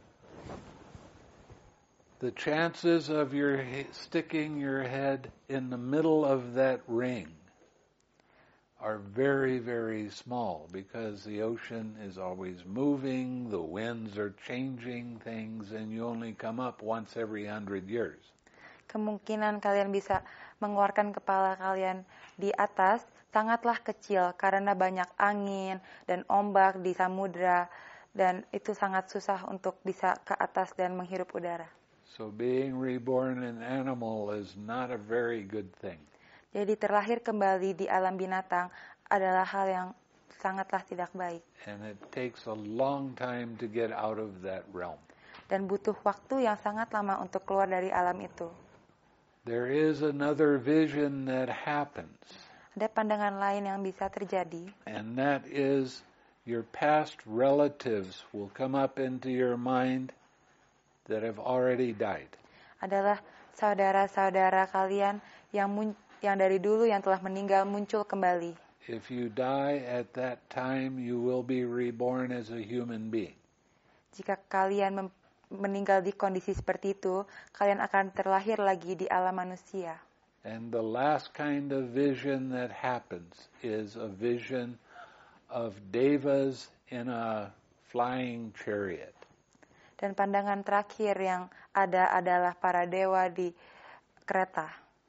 The chances of your sticking your head in the middle of that ring are very, very small because the ocean is always moving, the winds are changing things, and you only come up once every 100 years. Kemungkinan kalian bisa mengeluarkan kepala kalian di atas sangatlah kecil karena banyak angin dan ombak di samudra dan itu sangat susah untuk bisa ke atas dan menghirup udara. So being reborn an animal is not a very good thing. Jadi terlahir kembali di alam binatang adalah hal yang sangatlah tidak baik. And it takes a long time to get out of that realm. Dan butuh waktu yang sangat lama untuk keluar dari alam itu. There is another vision that happens. Ada pandangan lain yang bisa terjadi. And that is your past relatives will come up into your mind that have already died. Adalah saudara-saudara kalian yang dari dulu yang telah meninggal muncul kembali. If you die at that time, you will be reborn as a human being. Jika kalian meninggal di kondisi seperti itu, kalian akan terlahir lagi di alam manusia. And the last kind of vision that happens is a vision of devas in a flying chariot. Dan pandangan terakhir yang ada adalah para dewa di kereta.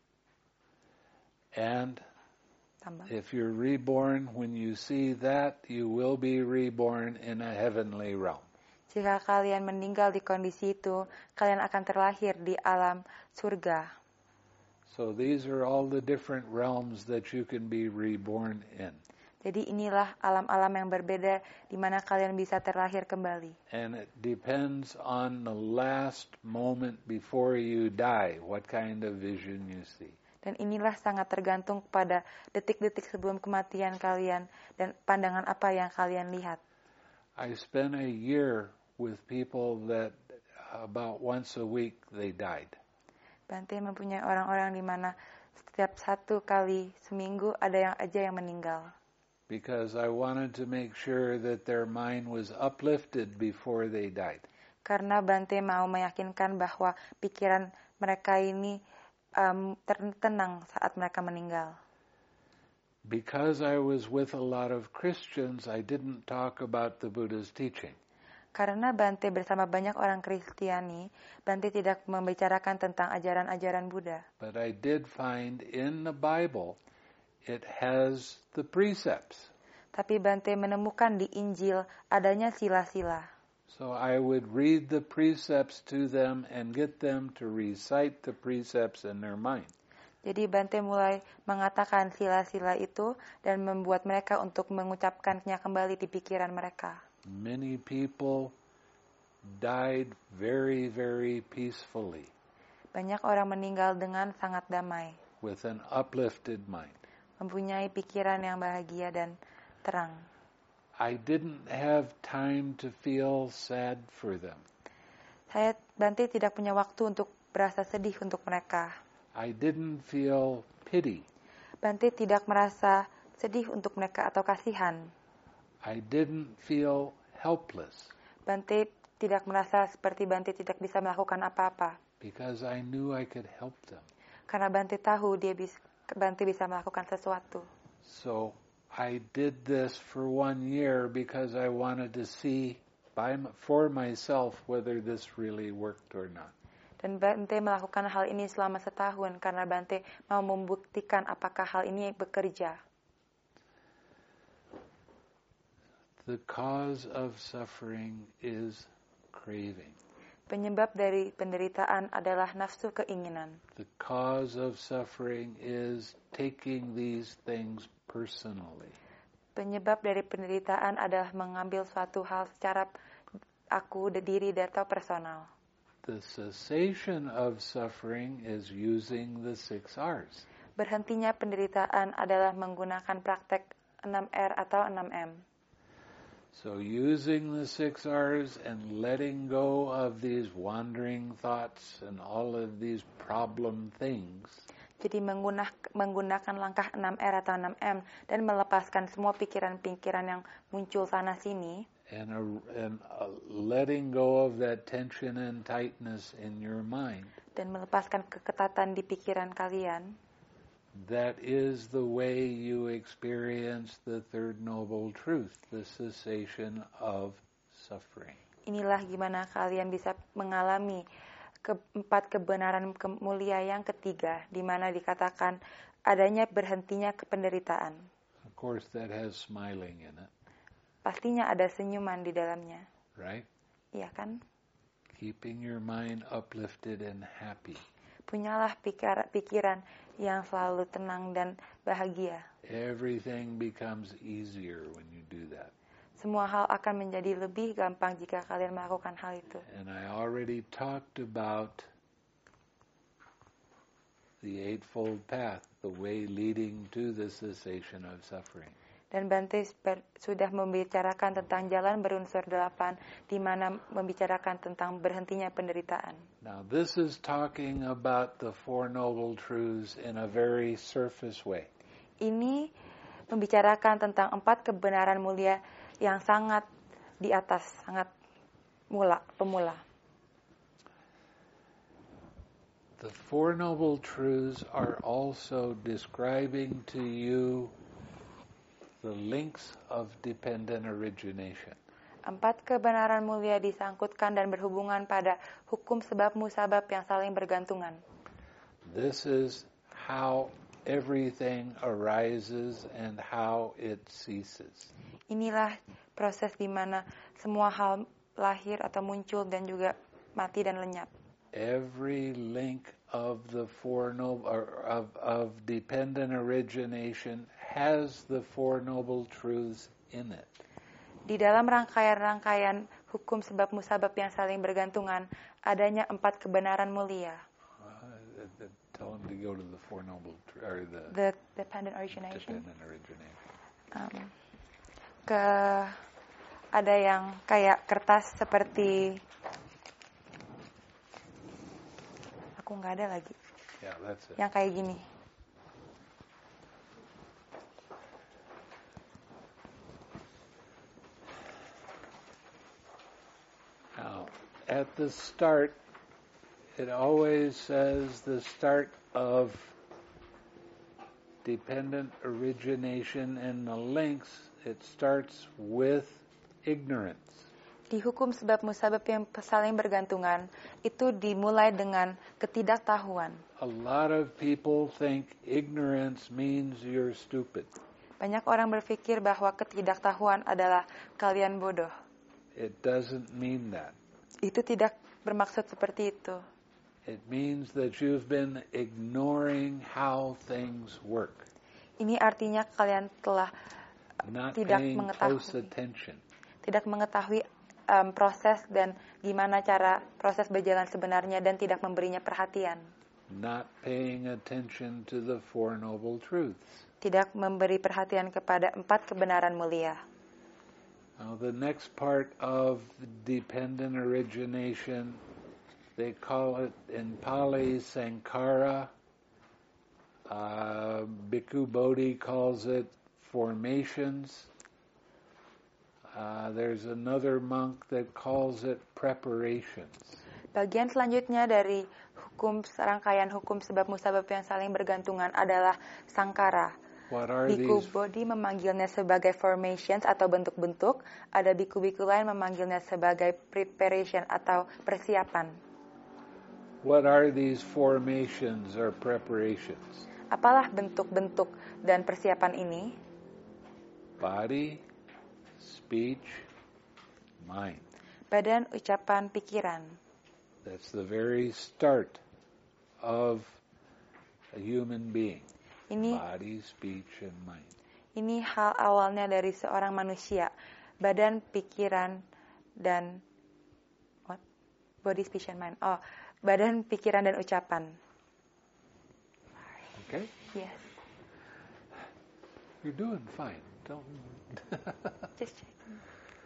And if you're reborn, when you see that, you will be reborn in a heavenly realm. Jika kalian meninggal di kondisi itu, kalian akan terlahir di alam surga. So these are all the different realms that you can be reborn in. Jadi inilah alam-alam yang berbeda di mana kalian bisa terlahir kembali. And it depends on the last moment before you die, what kind of vision you see. Dan inilah sangat tergantung pada detik-detik sebelum kematian kalian dan pandangan apa yang kalian lihat. I spent a year with people that about once a week they died. Bante mempunyai orang-orang di mana setiap satu kali seminggu ada yang meninggal. Because I wanted to make sure that their mind was uplifted before they died. Karena Bante mau meyakinkan bahwa pikiran mereka ini tenang saat mereka meninggal. Because I was with a lot of Christians, I didn't talk about the Buddha's teaching. Karena Bante bersama banyak orang Kristiani, Bante tidak membicarakan tentang ajaran-ajaran Buddha. But I did find in the Bible, it has the precepts. Tapi Bante menemukan di Injil adanya sila-sila. So I would read the precepts to them and get them to recite the precepts in their mind. Jadi Bante mulai mengatakan sila-sila itu dan membuat mereka untuk mengucapkannya kembali di pikiran mereka. Many people died very, very peacefully. Banyak orang meninggal dengan sangat damai. With an uplifted mind. Mempunyai pikiran yang bahagia dan terang. I didn't have time to feel sad for them. Bante tidak punya waktu untuk berasa sedih untuk mereka. I didn't feel pity. Bante tidak merasa sedih untuk mereka atau kasihan. I didn't feel helpless. Bante tidak merasa seperti Bante tidak bisa melakukan apa-apa. Because I knew I could help them. Karena Bante tahu Bante bisa melakukan sesuatu. So I did this for 1 year because I wanted to see for myself whether this really worked or not. Dan Bante melakukan hal ini selama setahun karena Bante mau membuktikan apakah hal ini bekerja. The cause of suffering is craving. Penyebab dari penderitaan adalah nafsu keinginan. The cause of suffering is taking these things personally. Penyebab dari penderitaan adalah mengambil suatu hal secara diri atau personal. The cessation of suffering is using the 6 R's. Berhentinya penderitaan adalah menggunakan praktek 6R atau 6M. So using the 6 R's and letting go of these wandering thoughts and all of these problem things. Jadi menggunakan langkah 6R atau 6M dan melepaskan semua pikiran-pikiran yang muncul sana sini. And letting go of that tension and tightness in your mind. Dan melepaskan keketatan di pikiran kalian. That is the way you experience the third noble truth, the cessation of suffering. Inilah gimana kalian bisa mengalami keempat kebenaran mulia yang ketiga, di mana dikatakan adanya berhentinya penderitaan. Of course, that has smiling in it. Pastinya ada senyuman di dalamnya. Right? Iya kan? Keeping your mind uplifted and happy. Punyalah pikiran yang selalu tenang dan bahagia. Everything becomes easier when you do that. Semua hal akan menjadi lebih gampang jika kalian melakukan hal itu. And I already talked about the Eightfold Path, the way leading to the cessation of suffering. Dan Bante sudah membicarakan tentang jalan berunsur 8, di mana membicarakan tentang berhentinya penderitaan. Now this is talking about the Four Noble Truths in a very surface way. Ini membicarakan tentang 4 kebenaran mulia yang sangat di atas, sangat pemula. The Four Noble Truths are also describing to you the links of dependent origination. 4 kebenaran mulia disangkutkan dan berhubungan pada hukum sebab musabab yang saling bergantungan. This is how everything arises and how it ceases. Inilah proses di mana semua hal lahir atau muncul dan juga mati dan lenyap. Every link of the Four Noble of dependent origination has the Four Noble Truths in it. Di dalam rangkaian-rangkaian hukum sebab musabab yang saling bergantungan, adanya 4 kebenaran mulia. Tell them to go to the Four Noble or the dependent origination. Dependent origination. Ada yang kayak kertas seperti aku nggak ada lagi. Yeah, that's it. Yang kayak gini. Now, at the start, it always says the start of dependent origination and the links, it starts with ignorance. Di hukum sebab musabab yang saling bergantungan, itu dimulai dengan ketidaktahuan. A lot of people think ignorance means you're stupid. Banyak orang berpikir bahwa ketidaktahuan adalah kalian bodoh. It doesn't mean that. Itu tidak bermaksud seperti itu. It means that you've been ignoring how things work. Ini artinya kalian telah tidak mengetahui proses dan gimana cara proses berjalan sebenarnya dan tidak memberinya perhatian. Not paying attention to the Four Noble Truths. Tidak memberi perhatian kepada 4 kebenaran mulia. Now the next part of dependent origination, they call it in Pali Sankara. Bhikkhu Bodhi calls it formations. There's another monk that calls it preparations. Bagian selanjutnya dari rangkaian hukum sebab musabab yang saling bergantungan adalah sangkara. What are Biku these? Bodhi memanggilnya sebagai formations atau bentuk-bentuk, ada biku-biku lain memanggilnya sebagai preparation atau persiapan. What are these formations or preparations? Apalah bentuk-bentuk dan persiapan ini? Body, speech, mind. Badan, ucapan, pikiran. That's the very start of a human being. Ini Body, speech, and mind. Ini hal awalnya dari seorang manusia, badan, pikiran, dan what? Body, speech, and mind. Oh, badan, pikiran, dan ucapan. Okay? Yes. You're doing fine. Don't. Just checking.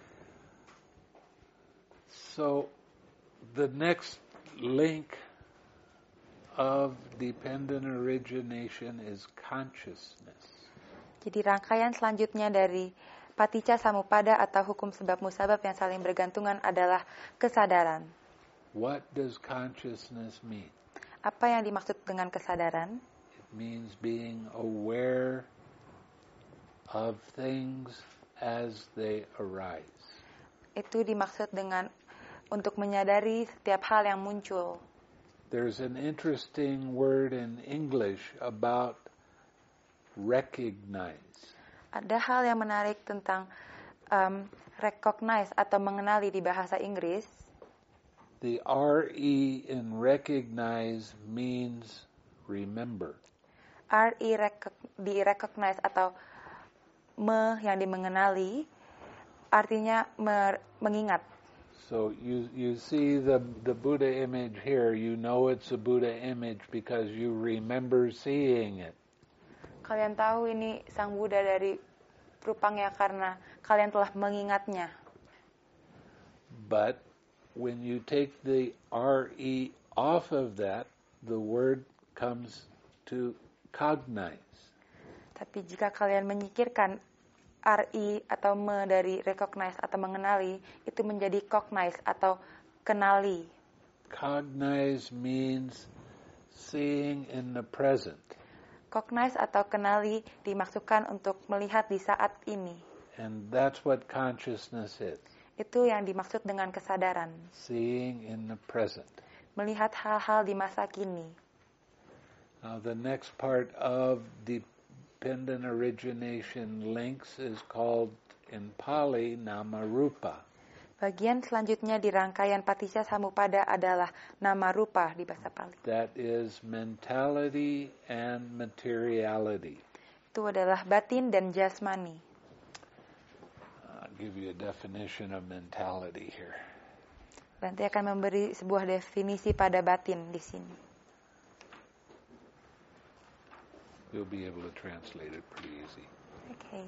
So, the next link of dependent origination is consciousness. Jadi rangkaian selanjutnya dari paticca samuppada atau hukum sebab musabab yang saling bergantungan adalah kesadaran. What does consciousness mean? Apa yang dimaksud dengan kesadaran? It means being aware of things as they arise. Itu dimaksud dengan untuk menyadari setiap hal yang muncul. There's an interesting word in English about recognize. Ada hal yang menarik tentang recognize atau mengenali di bahasa Inggris. The R-E in recognize means remember. R-E di recognize atau yang dimengenali artinya mengingat. So you see the Buddha image here, you know it's a Buddha image because you remember seeing it. Kalian tahu ini Sang Buddha dari rupanya karena kalian telah mengingatnya. But when you take the R-E off of that, the word comes to cognize. Tapi jika kalian menyingkirkan R-I atau me dari recognize atau mengenali, itu menjadi cognize atau kenali. Cognize means seeing in the present. Cognize atau kenali dimaksudkan untuk melihat di saat ini. And that's what consciousness is. Itu yang dimaksud dengan kesadaran. Seeing in the present. Melihat hal-hal di masa kini. Now the next part of dependent origination links is called in Pali nama rupa. Bagian selanjutnya di rangkaian paticca samuppada adalah nama rupa di bahasa Pali. That is mentality and materiality. Itu adalah batin dan jasmani. I'll give you a definition of mentality here. Nanti akan memberi sebuah definisi pada batin di sini. You'll be able to translate it pretty easy. Okay.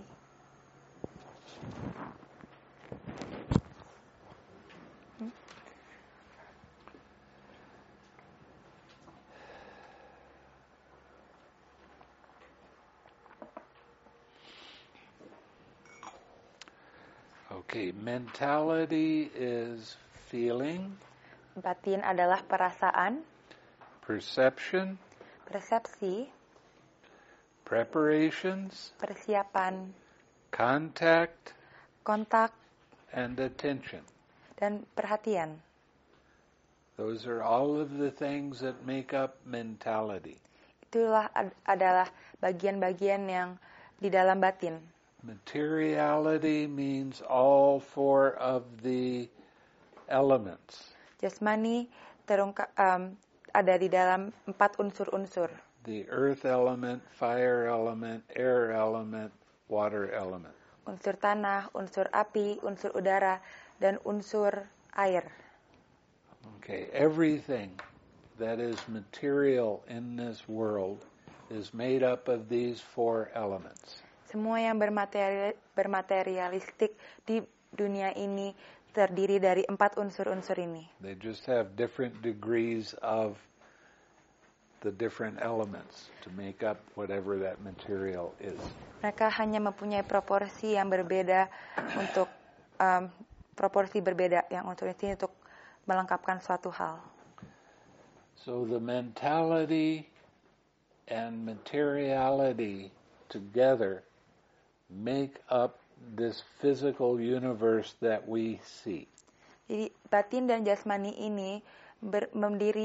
Okay, mentality is feeling, Batin adalah perasaan, perception, persepsi, preparations, persiapan, contact, kontak, and attention. dan perhatian. Those are all of the things that make up mentality. Itulah adalah bagian-bagian yang di dalam batin. Materiality means all four of the elements. Jasmani ada di dalam 4 unsur-unsur. The earth element, fire element, air element, water element. Unsur tanah, unsur api, unsur udara, dan unsur air. Okay, everything that is material in this world is made up of these four elements. Semua yang bermaterialistik di dunia ini terdiri dari 4 unsur-unsur ini. They just have different degrees of the different elements to make up whatever that material is. Mereka hanya mempunyai proporsi yang berbeda untuk proporsi berbeda yang unsur ini untuk melengkapkan suatu hal. So the mentality and materiality together make up this physical universe that we see. Jadi batin dan jasmani ini mendiri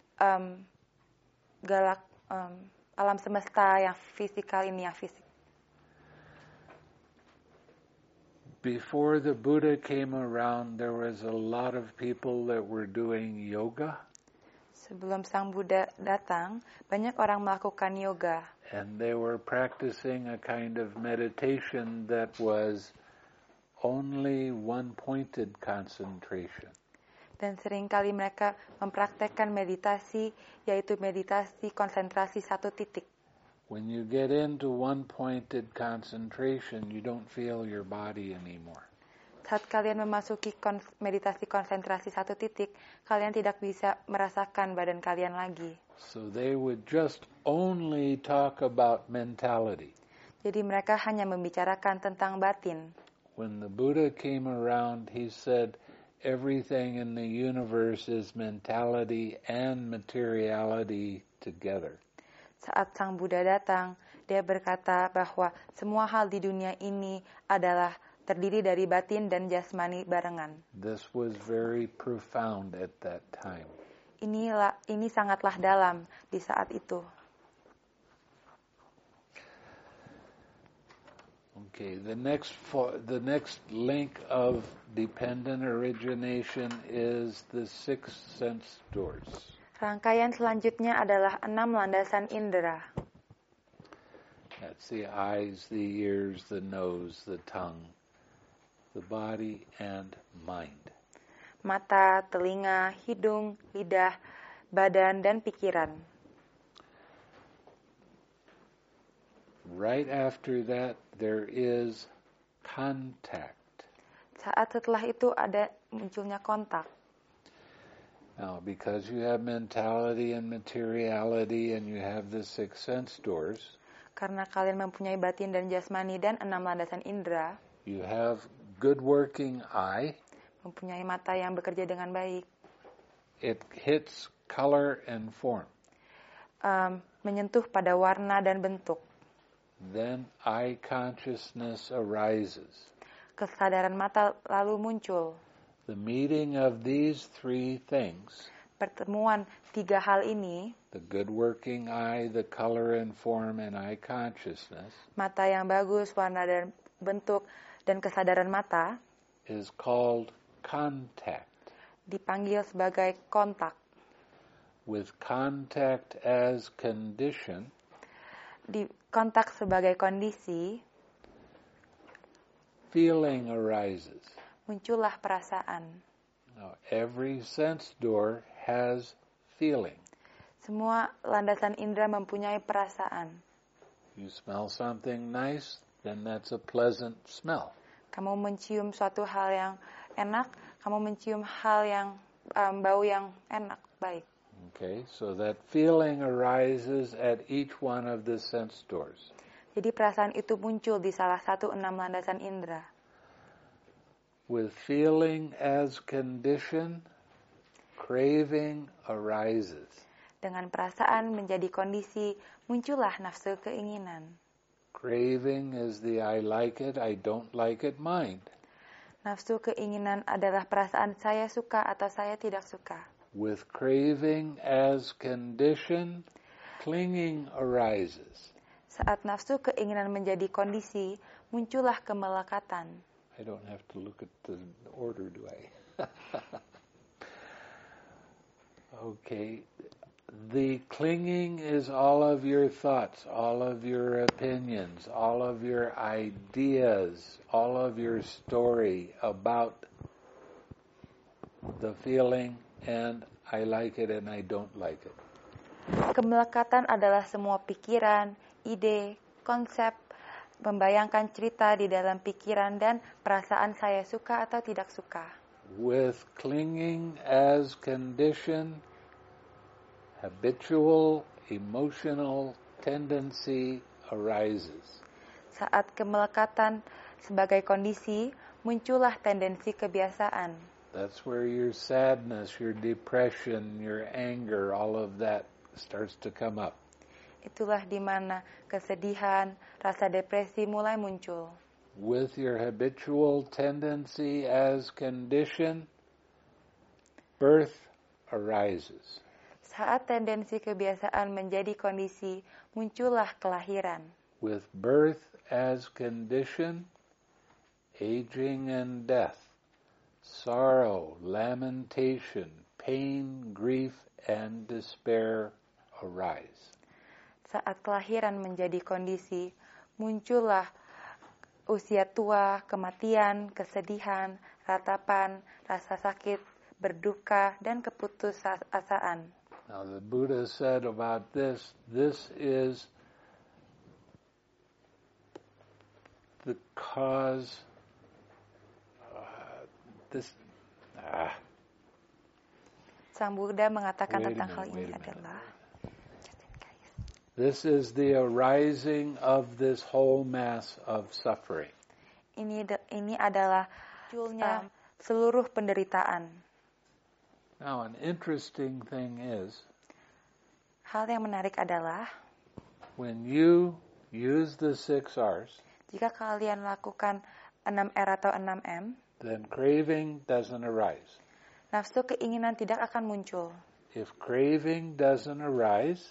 alam semesta yang fisikal ini, yang fisik. Before the Buddha came around, there was a lot of people that were doing yoga. Sebelum Sang Buddha datang, banyak orang melakukan yoga. And they were practicing a kind of meditation that was only one-pointed concentration. Dan seringkali mereka mempraktekkan meditasi, yaitu meditasi konsentrasi satu titik. When you get into one-pointed concentration, you don't feel your body anymore. Saat kalian memasuki meditasi konsentrasi satu titik, kalian tidak bisa merasakan badan kalian lagi. So they would just only talk about mentality. Jadi mereka hanya membicarakan tentang batin. When the Buddha came around, he said, everything in the universe is mentality and materiality together. Saat Sang Buddha datang, dia berkata bahwa semua hal di dunia ini adalah terdiri dari batin dan jasmani barengan. This was very profound at that time. Ini sangatlah dalam di saat itu. Okay, the next link of dependent origination is the six sense doors. Rangkaian selanjutnya adalah 6 landasan indera. That's the eyes, the ears, the nose, the tongue, the body, and mind. Mata, telinga, hidung, lidah, badan, dan pikiran. Right after that, there is contact. Saat setelah itu ada munculnya kontak. Now, because you have mentality and materiality and you have the six sense doors, karena kalian mempunyai batin dan jasmani dan 6 landasan indera, you have good working eye. Mempunyai mata yang bekerja dengan baik. It hits color and form. Menyentuh pada warna dan bentuk. Then eye consciousness arises. Kesadaran mata lalu muncul. The meeting of these three things, pertemuan 3 hal ini, the good working eye, the color and form, and eye consciousness, mata yang bagus, warna dan bentuk, dan kesadaran mata, is called contact. Dipanggil sebagai kontak. With contact as condition, di kontak sebagai kondisi, feeling arises. Muncullah perasaan. Now, every sense door has feeling. Semua landasan indera mempunyai perasaan. You smell something nice, then that's a pleasant smell. Kamu mencium suatu hal yang enak, kamu mencium hal yang bau yang enak, baik. Okay, so that feeling arises at each one of the sense doors. Jadi perasaan itu muncul di salah satu 6 landasan indera. With feeling as condition, craving arises. Dengan perasaan menjadi kondisi, muncullah nafsu keinginan. Craving is the I like it, I don't like it mind. Nafsu keinginan adalah perasaan saya suka atau saya tidak suka. With craving as condition, clinging arises. Saat nafsu keinginan menjadi kondisi, muncullah kemelekatan. I don't have to look at the order, do I? Okay. The clinging is all of your thoughts, all of your opinions, all of your ideas, all of your story about the feeling and I like it and I don't like it. Kemelekatan adalah semua pikiran, ide, konsep, membayangkan cerita di dalam pikiran dan perasaan saya suka atau tidak suka. With clinging as condition, habitual emotional tendency arises. Saat kemelekatan sebagai kondisi, muncullah tendensi kebiasaan. That's where your sadness, your depression, your anger, all of that starts to come up. Itulah di mana kesedihan, rasa depresi mulai muncul. With your habitual tendency as condition, birth arises. Saat tendensi kebiasaan menjadi kondisi, muncullah kelahiran. With birth as condition, aging and death, sorrow, lamentation, pain, grief, and despair arise. Saat kelahiran menjadi kondisi, muncullah usia tua, kematian, kesedihan, ratapan, rasa sakit, berduka, dan keputusasaan. Now the Buddha said about this is the cause, Sang Buddha mengatakan tentang hal ini adalah this is the arising of this whole mass of suffering. Ini adalah munculnya seluruh penderitaan. Now an interesting thing is, hal yang menarik adalah when you use the 6 R's, jika kalian lakukan 6R atau 6M, then craving doesn't arise. Nafsu keinginan tidak akan muncul. If craving doesn't arise,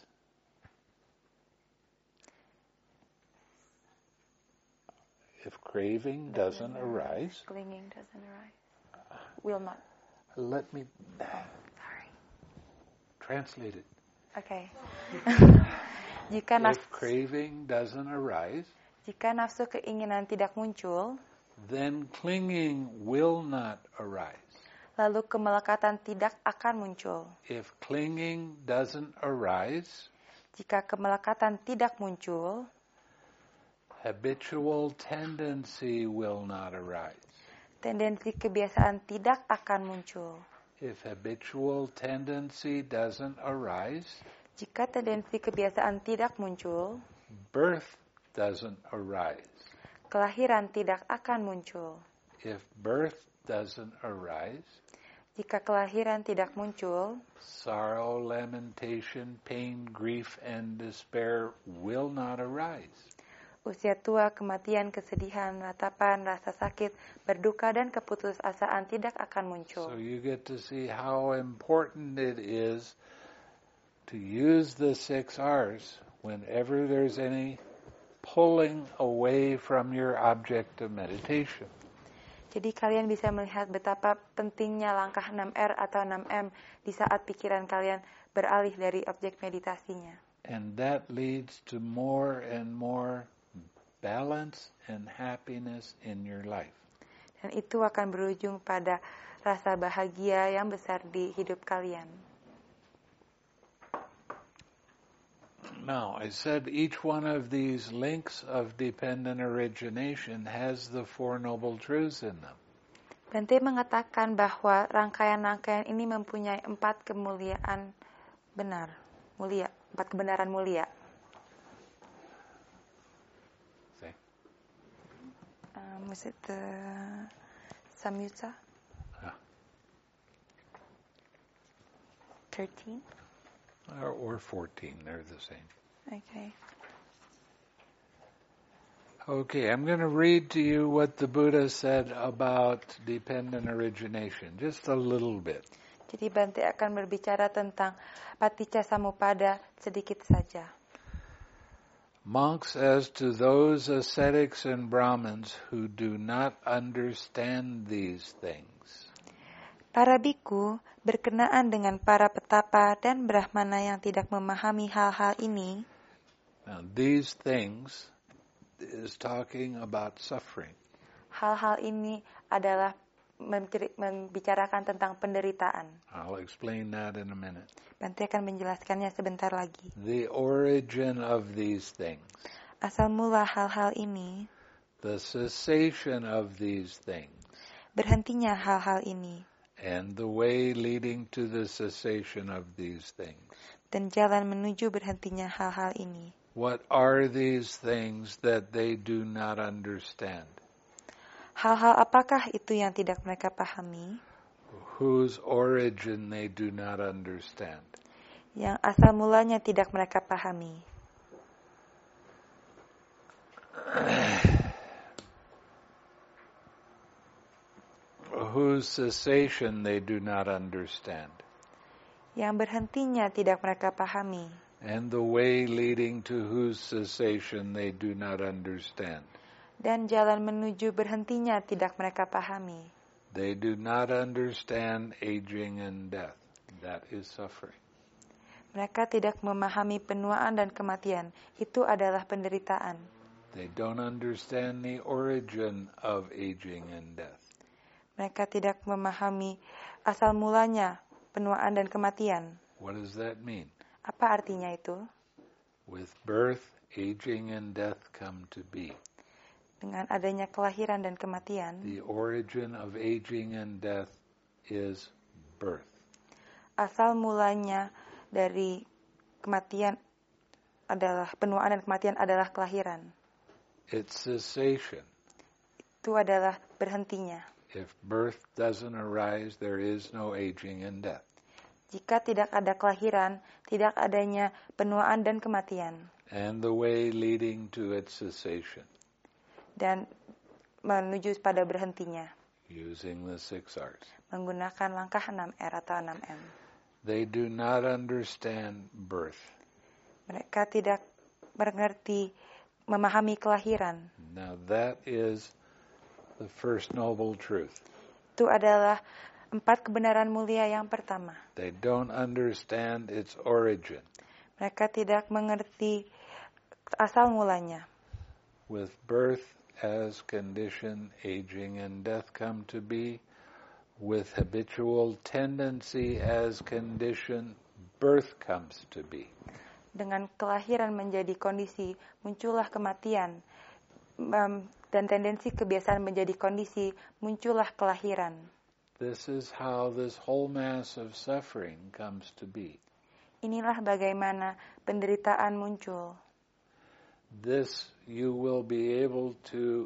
clinging doesn't arise, will not. Let me Sorry. translate it. Okay. If craving doesn't arise, jika nafsu keinginan tidak muncul, then clinging will not arise. Lalu kemelekatan tidak akan muncul. If clinging doesn't arise, jika kemelekatan tidak muncul, habitual tendency will not arise. Tendensi kebiasaan tidak akan muncul. If habitual tendency doesn't arise, jika tendensi kebiasaan tidak muncul, birth doesn't arise. Kelahiran tidak akan muncul. If birth doesn't arise, jika kelahiran tidak muncul, sorrow, lamentation, pain, grief, and despair will not arise. Usia tua, kematian, kesedihan, ratapan, rasa sakit, berduka, dan keputusasaan tidak akan muncul. So you get to see how important it is to use the 6 R's whenever there's any pulling away from your object of meditation. Jadi kalian bisa melihat betapa pentingnya langkah 6R atau 6M di saat pikiran kalian beralih dari objek meditasinya. And that leads to more and more balance and happiness in your life. Dan itu akan berujung pada rasa bahagia yang besar di hidup kalian. Now, I said each one of these links of dependent origination has the Four Noble Truths in them. Bante mengatakan bahwa rangkaian-rangkaian ini mempunyai 4 kemuliaan benar, mulia, 4 kebenaran mulia. Was it the Samyutta? 13? Or 14, they're the same. Okay. Okay, I'm going to read to you what the Buddha said about dependent origination, just a little bit. Jadi Bante akan berbicara tentang paticca samuppada sedikit saja. Monks, as to those ascetics and Brahmins who do not understand these things. Para biku berkenaan dengan para petapa dan brahmana yang tidak memahami hal-hal ini. Now, these things is talking about suffering. Hal-hal ini adalah membicarakan tentang penderitaan. I'll explain that in a minute. Bante akan menjelaskannya sebentar lagi. The origin of these things. Asal mula hal-hal ini. The cessation of these things. Berhentinya hal-hal ini. And the way leading to the cessation of these things. Dan jalan menuju berhentinya hal-hal ini. What are these things that they do not understand? Hal-hal apakah itu yang tidak mereka pahami? Whose origin they do not understand. Yang asal mulanya tidak mereka pahami. Whose cessation they do not understand. Yang berhentinya tidak mereka pahami. And the way leading to whose cessation they do not understand. Dan jalan menuju berhentinya tidak mereka pahami. They do not understand aging and death. That is suffering. Mereka tidak memahami penuaan dan kematian. Itu adalah penderitaan. They don't understand the origin of aging and death. Mereka tidak memahami asal mulanya penuaan dan kematian. What does that mean? Apa artinya itu? With birth, aging and death come to be. Dengan adanya kelahiran dan kematian, The origin of aging and death is birth. asal mulanya dari kematian adalah penuaan dan kematian adalah kelahiran. It's cessation. Itu adalah berhentinya. If birth doesn't arise, there is no aging and death. Jika tidak ada kelahiran, tidak adanya penuaan dan kematian. And the way leading to its cessation. Dan menuju pada berhentinya. Using the 6 R's. Menggunakan langkah 6R atau 6M. They do not understand birth. Mereka tidak memahami kelahiran. Now that is the first noble truth. Itu adalah 4 kebenaran mulia yang pertama. They don't understand its origin. Mereka tidak mengerti asal mulanya. With birth as condition, aging and death come to be. With habitual tendency as condition, birth comes to be. Dengan kelahiran menjadi kondisi, muncullah kematian. Dan tendensi kebiasaan menjadi kondisi, muncullah kelahiran. This is how this whole mass of suffering comes to be. Inilah bagaimana penderitaan muncul. This you will be able to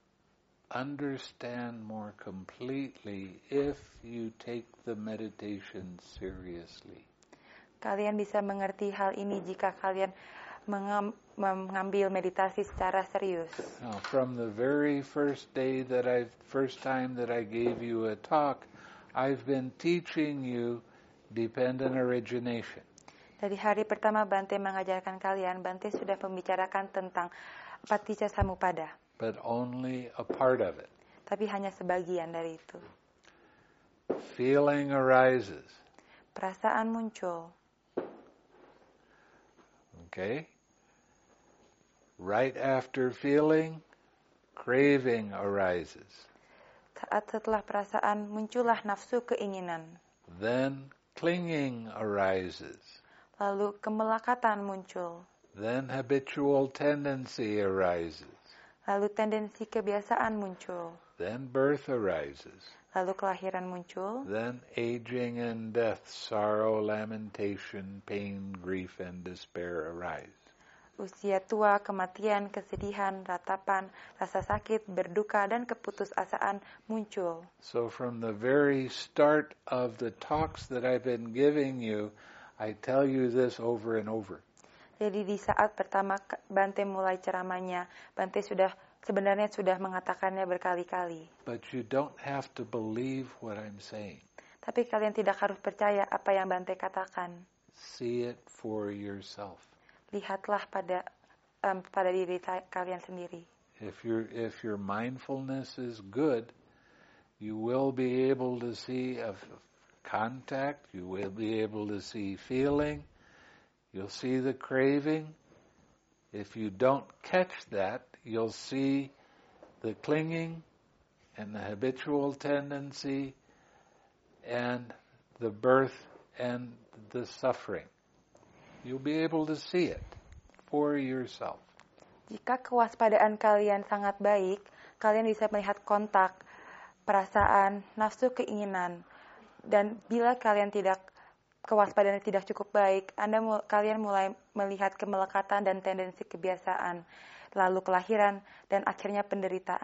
understand more completely if you take the meditation seriously. Kalian bisa mengerti hal ini jika kalian mengambil meditasi secara serius. Now, from the very first time that I gave you a talk, I've been teaching you dependent origination. Dari hari pertama Bante mengajarkan kalian, Bante sudah membicarakan tentang paticca samuppada. But only a part of it. Tapi hanya sebagian dari itu. Feeling arises. Perasaan muncul. Okay? Right after feeling, craving arises. Saat setelah perasaan muncullah nafsu keinginan. Then clinging arises. Lalu kemelekatan muncul. Then habitual tendency arises. Lalu tendensi kebiasaan muncul. Then birth arises. Lalu kelahiran muncul. Then aging and death, sorrow, lamentation, pain, grief, and despair arise. Usia tua, kematian, kesedihan, ratapan, rasa sakit, berduka, dan keputusasaan muncul. So from the very start of the talks that I've been giving you, I tell you this over and over. Jadi di saat pertama Bante mulai ceramahnya, Bante sebenarnya sudah mengatakannya berkali-kali. But you don't have to believe what I'm saying. Tapi kalian tidak harus percaya apa yang Bante katakan. See it for yourself. Lihatlah pada diri kalian sendiri. If your mindfulness is good, you will be able to see a contact, you will be able to see feeling, you'll see the craving. If you don't catch that, you'll see the clinging and the habitual tendency and the birth and the suffering. You'll be able to see it for yourself. Jika kewaspadaan kalian sangat baik, kalian bisa melihat kontak, perasaan, nafsu keinginan. Dan bila kalian kewaspadaan tidak cukup baik, kalian mulai melihat kemelekatan dan tendensi kebiasaan, lalu kelahiran, dan akhirnya penderitaan.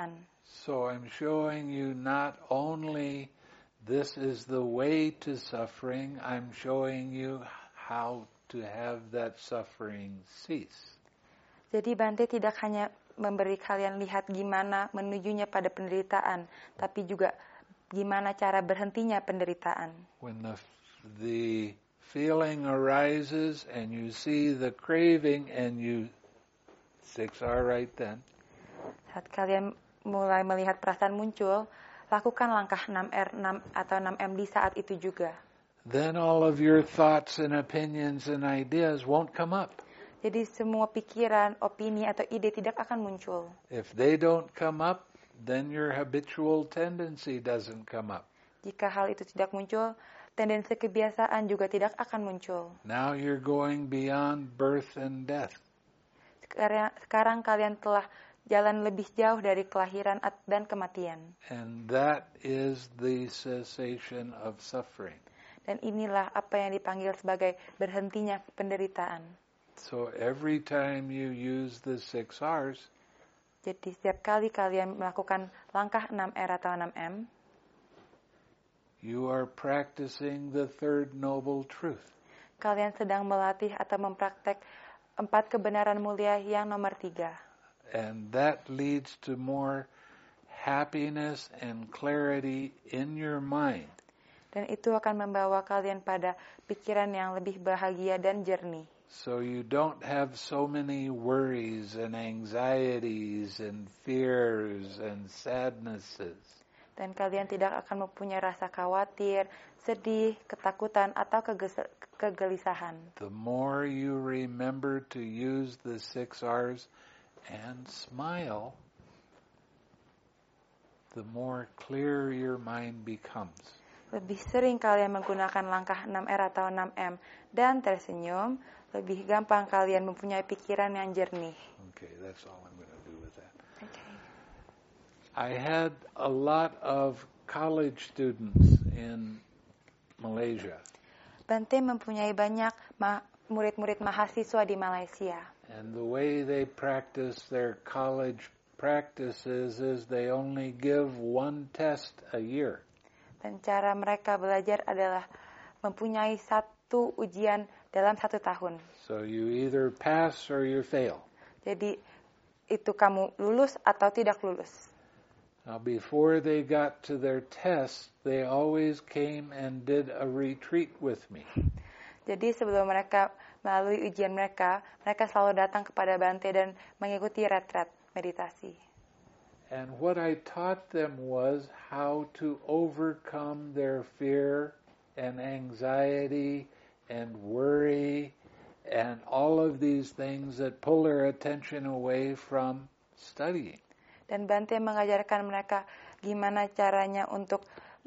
So I'm showing you not only this is the way to suffering, I'm showing you how to have that suffering cease. Jadi Bante tidak hanya memberi kalian lihat gimana menujunya pada penderitaan, tapi juga gimana cara berhentinya penderitaan. When the feeling arises and you see the craving and you 6R right then. Saat kalian mulai melihat perasaan muncul, lakukan langkah 6R 6 atau 6M di saat itu juga. Then all of your thoughts and opinions and ideas won't come up. Jadi semua pikiran, opini atau ide tidak akan muncul. If they don't come up, then your habitual tendency doesn't come up. Jika hal itu tidak muncul, tendensi kebiasaan juga tidak akan muncul. Now you're going beyond birth and death. Sekarang kalian telah jalan lebih jauh dari kelahiran dan kematian. And that is the cessation of suffering. Dan inilah apa yang dipanggil sebagai berhentinya penderitaan. So every time you use the 6Rs, jadi setiap kali kalian melakukan langkah 6R atau 6M, you are practicing the third noble truth. Kalian sedang melatih atau mempraktek 4 kebenaran mulia yang nomor 3. And that leads to more happiness and clarity in your mind. Dan itu akan membawa kalian pada pikiran yang lebih bahagia dan jernih. So you don't have so many worries and anxieties and fears and sadnesses. Dan kalian tidak akan mempunyai rasa khawatir, sedih, ketakutan, atau kegelisahan. The more you remember to use the 6Rs and smile, the more clear your mind becomes. Lebih sering kalian menggunakan langkah 6R atau 6M dan tersenyum, lebih gampang kalian mempunyai pikiran yang jernih. Okay, that's all I'm going to do with that. Okay. I had a lot of college students in Malaysia. Bante mempunyai banyak murid-murid mahasiswa di Malaysia. And the way they practice their college practices is they only give one test a year. Dan cara mereka belajar adalah mempunyai satu ujian dalam 1 tahun. So you either pass or you fail. Jadi itu kamu lulus atau tidak lulus. Now before they got to their test, they always came and did a retreat with me. Jadi sebelum mereka melalui ujian mereka selalu datang kepada Bante dan mengikuti retret meditasi. And what I taught them was how to overcome their fear and anxiety and worry and all of these things that pull their attention away from studying. Dan Bante mengajarkan mereka gimana caranya untuk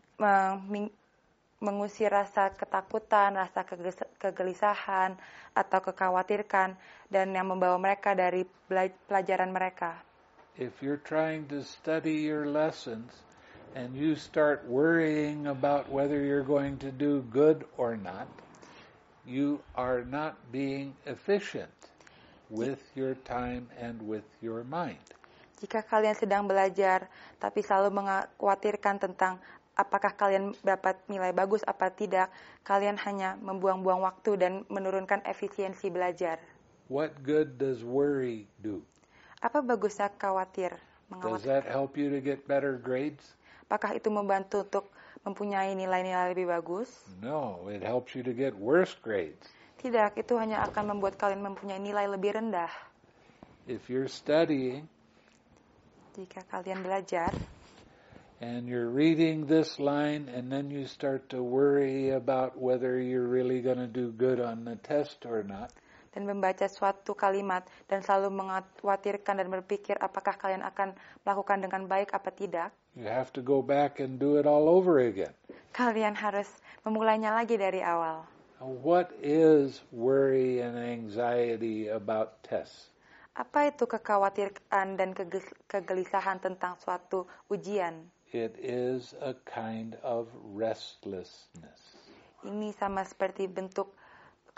mengusir rasa ketakutan, rasa kegelisahan atau kekhawatiran dan yang membawa mereka dari pelajaran mereka. If you're trying to study your lessons and you start worrying about whether you're going to do good or not, you are not being efficient with your time and with your mind. Jika kalian sedang belajar, tapi selalu mengkhawatirkan tentang apakah kalian dapat nilai bagus apa tidak, kalian hanya membuang-buang waktu dan menurunkan efisiensi belajar. What good does worry do? Apa bagusnya khawatir? Does that help you to get better grades? Apakah itu membantu untuk mempunyai nilai-nilai lebih bagus? No, it helps you to get worse grades. Tidak, itu hanya akan membuat kalian mempunyai nilai lebih rendah. If you're studying, jika kalian belajar, and you're reading this line and then you start to worry about whether you're really going to do good on the test or not, dan membaca suatu kalimat dan selalu mengkhawatirkan dan berpikir apakah kalian akan melakukan dengan baik apa tidak, you have to go back and do it all over again. Kalian harus memulainya lagi dari awal. What is worry and anxiety about tests? Apa itu kekhawatiran dan kegelisahan tentang suatu ujian? It is a kind of restlessness. Ini sama seperti bentuk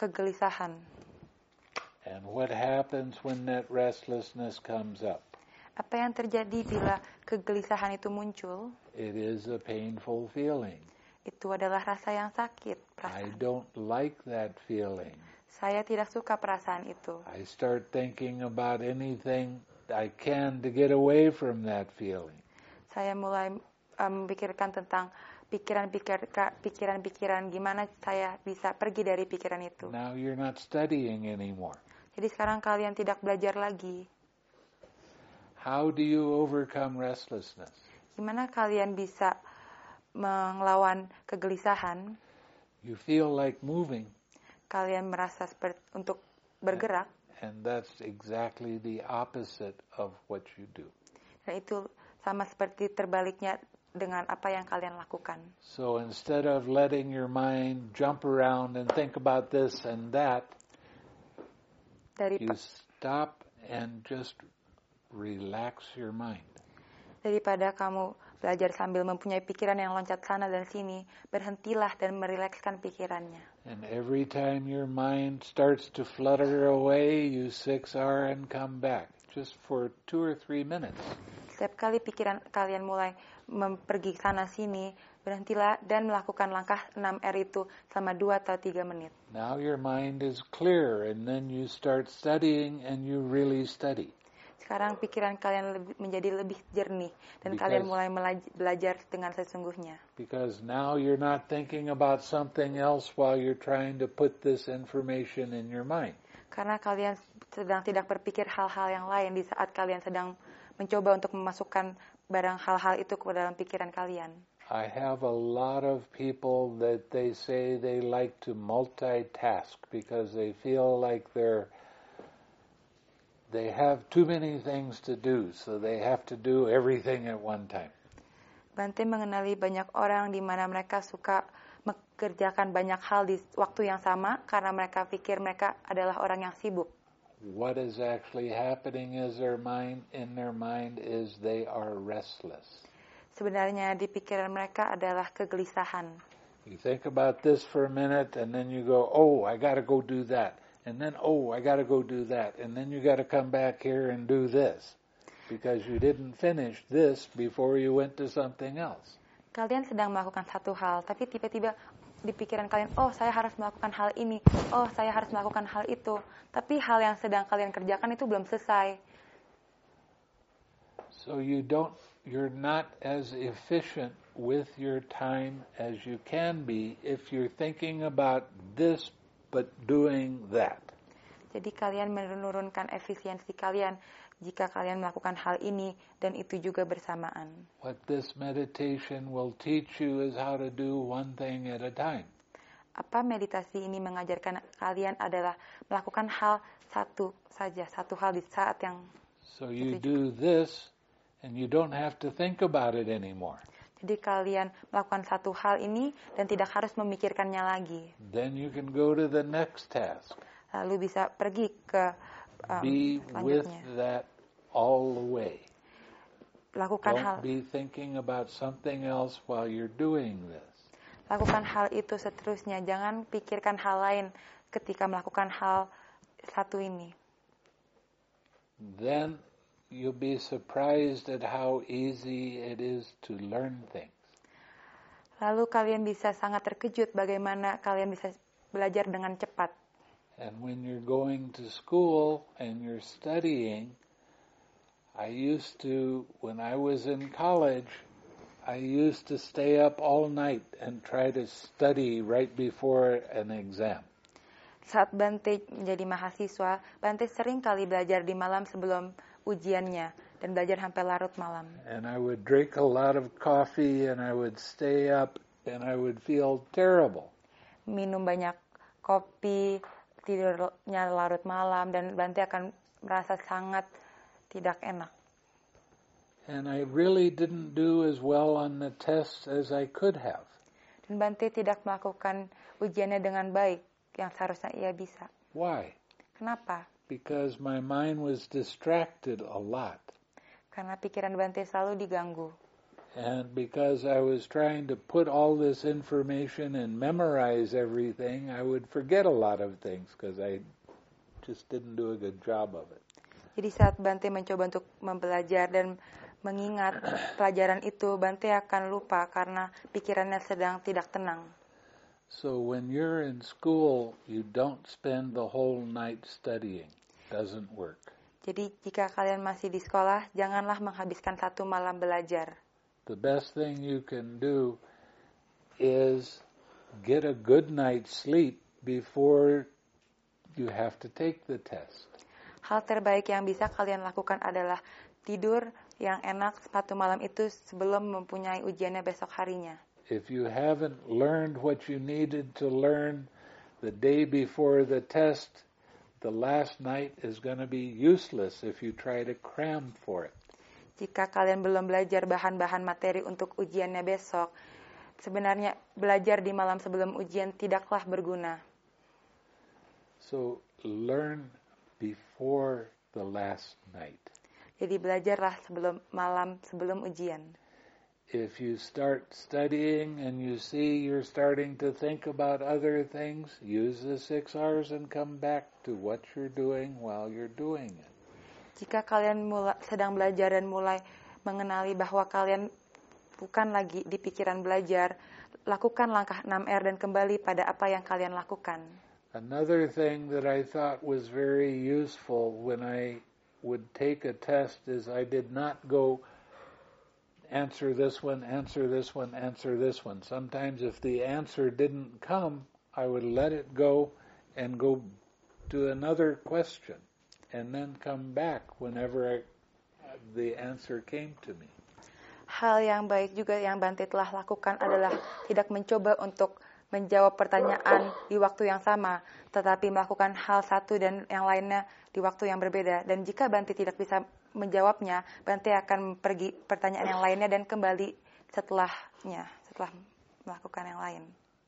kegelisahan. And what happens when that restlessness comes up? Apa yang terjadi bila kegelisahan itu muncul? It is a painful feeling. Itu adalah rasa yang sakit, I perasaan. don't like that feeling. Saya tidak suka perasaan itu. I start thinking about anything I can to get away from that feeling. Saya mulai memikirkan tentang pikiran-pikiran gimana saya bisa pergi dari pikiran itu. Now you're not studying anymore. Jadi sekarang kalian tidak belajar lagi. How do you overcome restlessness? Gimana kalian bisa melawan kegelisahan? You feel like moving. Kalian merasa seperti untuk bergerak. And that's exactly the opposite of what you do. Dan itu sama seperti terbaliknya dengan apa yang kalian lakukan. So instead of letting your mind jump around and think about this and that, you stop and just relax your mind. Daripada kamu belajar sambil mempunyai pikiran yang loncat sana dan sini, berhentilah dan merilekskan pikirannya. And every time your mind starts to flutter away, you 6R and come back, just for 2 or 3 minutes. Setiap kali pikiran kalian mulai pergi sana sini, berhentilah dan melakukan langkah 6R itu selama 2 atau 3 menit. Now your mind is clear, and then you start studying and you really study. Sekarang pikiran kalian menjadi lebih jernih dan kalian mulai belajar dengan sesungguhnya. Because now you're not thinking about something else while you're trying to put this information in your mind. Karena kalian sedang tidak berpikir hal-hal yang lain di saat kalian sedang mencoba untuk memasukkan barang hal-hal itu ke dalam pikiran kalian. I have a lot of people that they say they like to multitask because they feel like they have too many things to do, so they have to do everything at one time. Bante mengenali banyak orang di mana mereka suka mengerjakan banyak hal di waktu yang sama karena mereka pikir mereka adalah orang yang sibuk. What is actually happening in their mind is they are restless. Sebenarnya di pikiran mereka adalah kegelisahan. You think about this for a minute and then you go, oh, I got to go do that. And then, oh, I got to go do that. And then you got to come back here and do this. Because you didn't finish this before you went to something else. Kalian sedang melakukan satu hal, tapi tiba-tiba di pikiran kalian, oh saya harus melakukan hal ini, oh saya harus melakukan hal itu. Tapi hal yang sedang kalian kerjakan itu belum selesai. So you're not as efficient with your time as you can be if you're thinking about this but doing that. Jadi kalian menurunkan efisiensi kalian jika kalian melakukan hal ini dan itu juga bersamaan. What this meditation will teach you is how to do one thing at a time. Apa meditasi ini mengajarkan kalian adalah melakukan hal satu saja, satu hal di saat yang So you do this and you don't have to think about it anymore. Jadi kalian melakukan satu hal ini dan tidak harus memikirkannya lagi. Then you can go to the next task. Lalu bisa pergi ke Be with selanjutnya. that all the way. Lakukan Don't be thinking about something else while you're doing this. Lakukan hal itu seterusnya. Jangan pikirkan hal lain ketika melakukan hal satu ini. Then you'll be surprised at how easy it is to learn things. Lalu kalian bisa sangat terkejut bagaimana kalian bisa belajar dengan cepat. And when you're going to school and you're studying, when I was in college, I used to stay up all night and try to study right before an exam. Saat Bante menjadi mahasiswa, Bante sering kali belajar di malam sebelum ujiannya dan belajar sampai larut malam. And I would drink a lot of coffee and I would stay up and I would feel terrible. Minum banyak kopi, tidurnya larut malam, dan Bante akan merasa sangat tidak enak. And I really didn't do as well on the tests as I could have. Dan Bante tidak melakukan ujiannya dengan baik yang seharusnya ia bisa. Why? Kenapa? Because my mind was distracted a lot. Karena pikiran Bante selalu diganggu. And because I was trying to put all this information and memorize everything, I would forget a lot of things because I just didn't do a good job of it. Jadi saat Bante mencoba untuk mempelajari dan mengingat pelajaran itu, Bante akan lupa karena pikirannya sedang tidak tenang. So when you're in school, you don't spend the whole night studying. Doesn't work. Jadi jika kalian masih di sekolah, janganlah menghabiskan satu malam belajar. The best thing you can do is get a good night's sleep before you have to take the test. Hal terbaik yang bisa kalian lakukan adalah tidur yang enak satu malam itu sebelum mempunyai ujiannya besok harinya. If you haven't learned what you needed to learn the day before the test, the last night is going to be useless if you try to cram for it. Jika kalian belum belajar bahan-bahan materi untuk ujiannya besok, sebenarnya belajar di malam sebelum ujian tidaklah berguna. So learn before the last night. Jadi belajarlah malam sebelum ujian. If you start studying and you see you're starting to think about other things, use the 6 hours and come back to what you're doing while you're doing it. Jika kalian sedang belajar dan mulai mengenali bahwa kalian bukan lagi di pikiran belajar, lakukan langkah 6R dan kembali pada apa yang kalian lakukan. Another thing that I thought was very useful when I would take a test is I did not go answer this one, answer this one, answer this one. Sometimes if the answer didn't come, I would let it go and go to another question and then come back whenever the answer came to me. Hal yang baik juga yang Bante telah lakukan adalah tidak mencoba untuk menjawab pertanyaan di waktu yang sama, tetapi melakukan hal satu dan yang lainnya di waktu yang berbeda. Dan jika Bante tidak bisa menjawabnya, Bante akan pergi pertanyaan yang lainnya dan kembali setelah melakukan yang lain.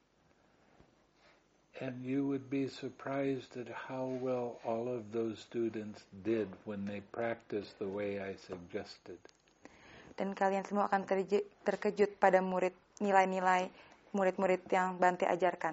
And you would be surprised at how well all of those students did when they practiced the way I suggested. Dan kalian semua akan terkejut pada nilai-nilai murid-murid yang Bante ajarkan.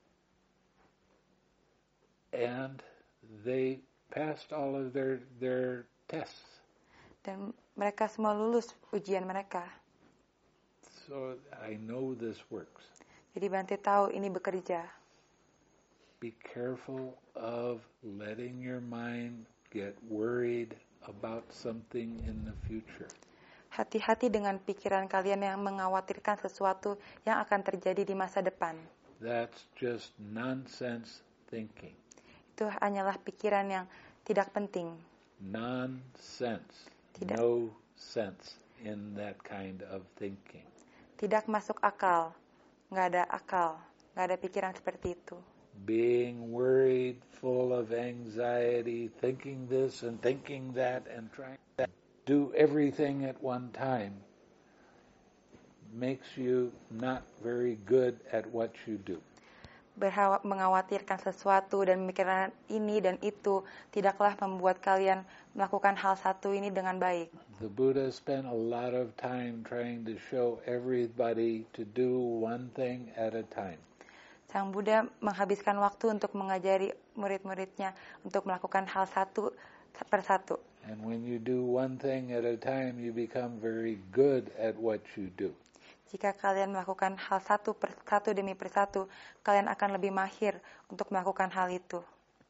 And they passed all of their tests. Dan mereka semua lulus ujian mereka. So I know this works. Jadi Bante tahu ini bekerja. Be careful of letting your mind get worried about something in the future. Hati-hati dengan pikiran kalian yang mengkhawatirkan sesuatu yang akan terjadi di masa depan. That's just nonsense thinking. Itu hanyalah pikiran yang tidak penting. Nonsense. No sense in that kind of thinking. Tidak masuk akal. Nggak ada pikiran seperti itu. Being worried, full of anxiety, thinking this and thinking that and trying to do everything at one time makes you not very good at what you do. Mengkhawatirkan sesuatu dan memikirkan ini dan itu tidaklah membuat kalian melakukan hal satu ini dengan baik. The Buddha spent a lot of time trying to show everybody to do one thing at a time. Sang Buddha menghabiskan waktu untuk mengajari murid-muridnya untuk melakukan hal satu persatu. And when you do one thing at a time, you become very good at what you do. Jika kalian melakukan hal satu demi persatu, kalian akan lebih mahir untuk melakukan hal itu.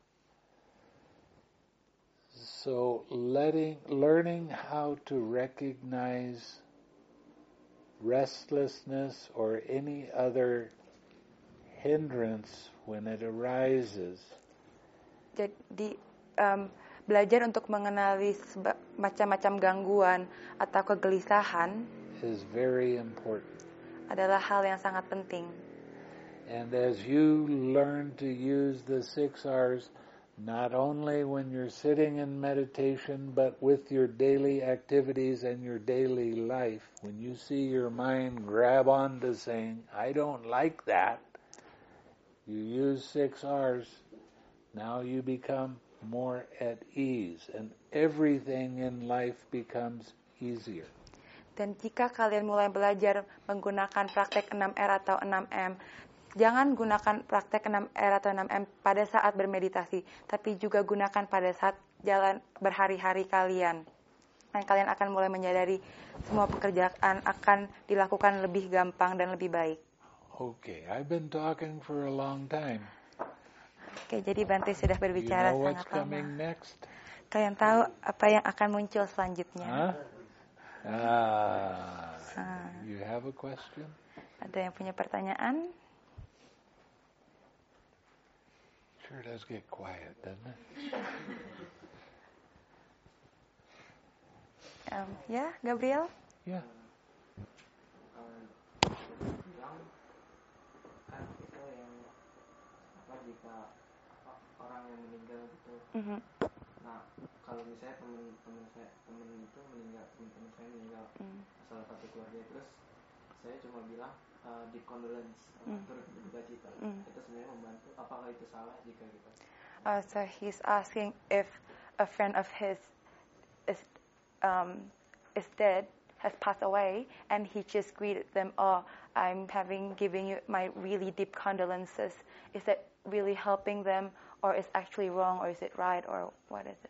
So learning how to recognize restlessness or any other hindrance when it arises. Jadi belajar untuk mengenali macam-macam gangguan atau kegelisahan is very important. Adalah hal yang sangat penting. And as you learn to use the 6 R's, not only when you're sitting in meditation, but with your daily activities and your daily life, when you see your mind grab onto saying, I don't like that, you use 6 R's, now you become more at ease, and everything in life becomes easier. Dan jika kalian mulai belajar menggunakan praktek 6R atau 6M, jangan gunakan praktek 6R atau 6M pada saat bermeditasi, tapi juga gunakan pada saat jalan berhari-hari kalian. Dan kalian akan mulai menyadari semua pekerjaan akan dilakukan lebih gampang dan lebih baik. Okay, I've been talking for a long time. Oke, jadi Bante sudah You berbicara know what's sangat lama. coming next? Kalian tahu apa yang akan muncul selanjutnya? Huh? You have a question? Ada yang punya pertanyaan? Sure does get quiet, doesn't it? Ya, Gabriel? Yeah. Kan itu yang jika orang yang meninggal gitu. Mhm. Nah, kalau misalnya teman saya meninggal, teman saya meninggal, salah satu keluarga, terus saya cuma bilang deep condolence, turut berduka cita. Itu sebenarnya membantu. Apakah itu salah jika gitu? So he's asking if a friend of his is dead, has passed away, and he just greeted them, "Oh, I'm giving you my really deep condolences." Is that really helping them, or is actually wrong, or is it right, or what is it?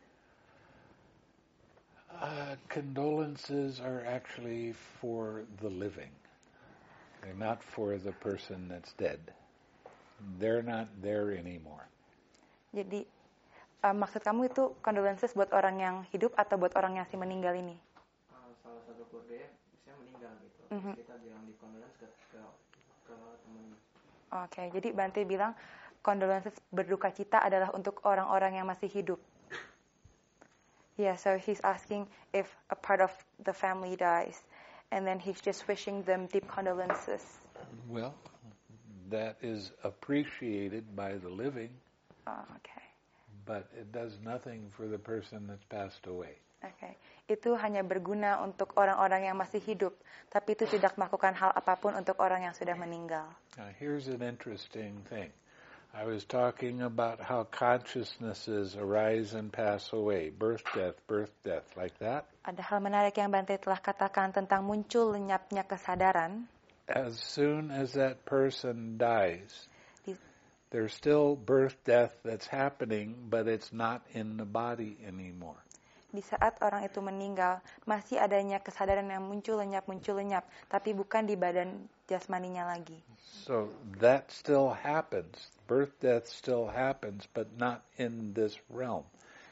Condolences are actually for the living. They're not for the person that's dead. They're not there anymore. Jadi maksud kamu itu condolences buat orang yang hidup atau buat orang yang si meninggal ini? Salah satu keluarga saya meninggal gitu. Terus kita bilang di condolence ke teman. Oke, jadi Bante bilang condolences berduka cita adalah untuk orang-orang yang masih hidup. Yeah, so he's asking if a part of the family dies, and then he's just wishing them deep condolences. Well, that is appreciated by the living. Oh, okay. But it does nothing for the person that's passed away. Okay. Itu hanya berguna untuk orang-orang yang masih hidup, tapi itu tidak melakukan hal apapun untuk orang yang sudah meninggal. Now, here's an interesting thing. I was talking about how consciousnesses arise and pass away, birth, death, like that. Ada hal menarik yang Bante telah katakan tentang muncul lenyapnya kesadaran. As soon as that person dies, there's still birth, death that's happening, but it's not in the body anymore. Di saat orang itu meninggal, masih adanya kesadaran yang muncul lenyap, tapi bukan di badan jasmaninya lagi. So that still happens. Birth, death still happens, but not in this realm.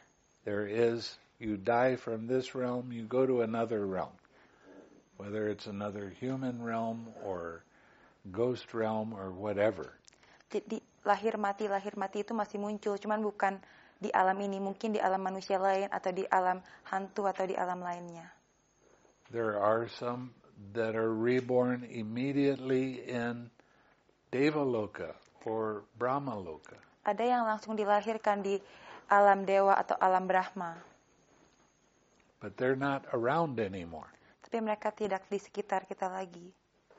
You die from this realm, you go to another realm. Whether it's another human realm or ghost realm or whatever. Jadi lahir mati itu masih muncul, cuman bukan di alam ini, mungkin di alam manusia lain atau di alam hantu atau di alam lainnya. There are some that are reborn immediately in Devaloka or Brahmaloka. Ada yang langsung dilahirkan di alam dewa atau alam Brahma. But they're not around anymore. Tapi mereka tidak di sekitar kita lagi.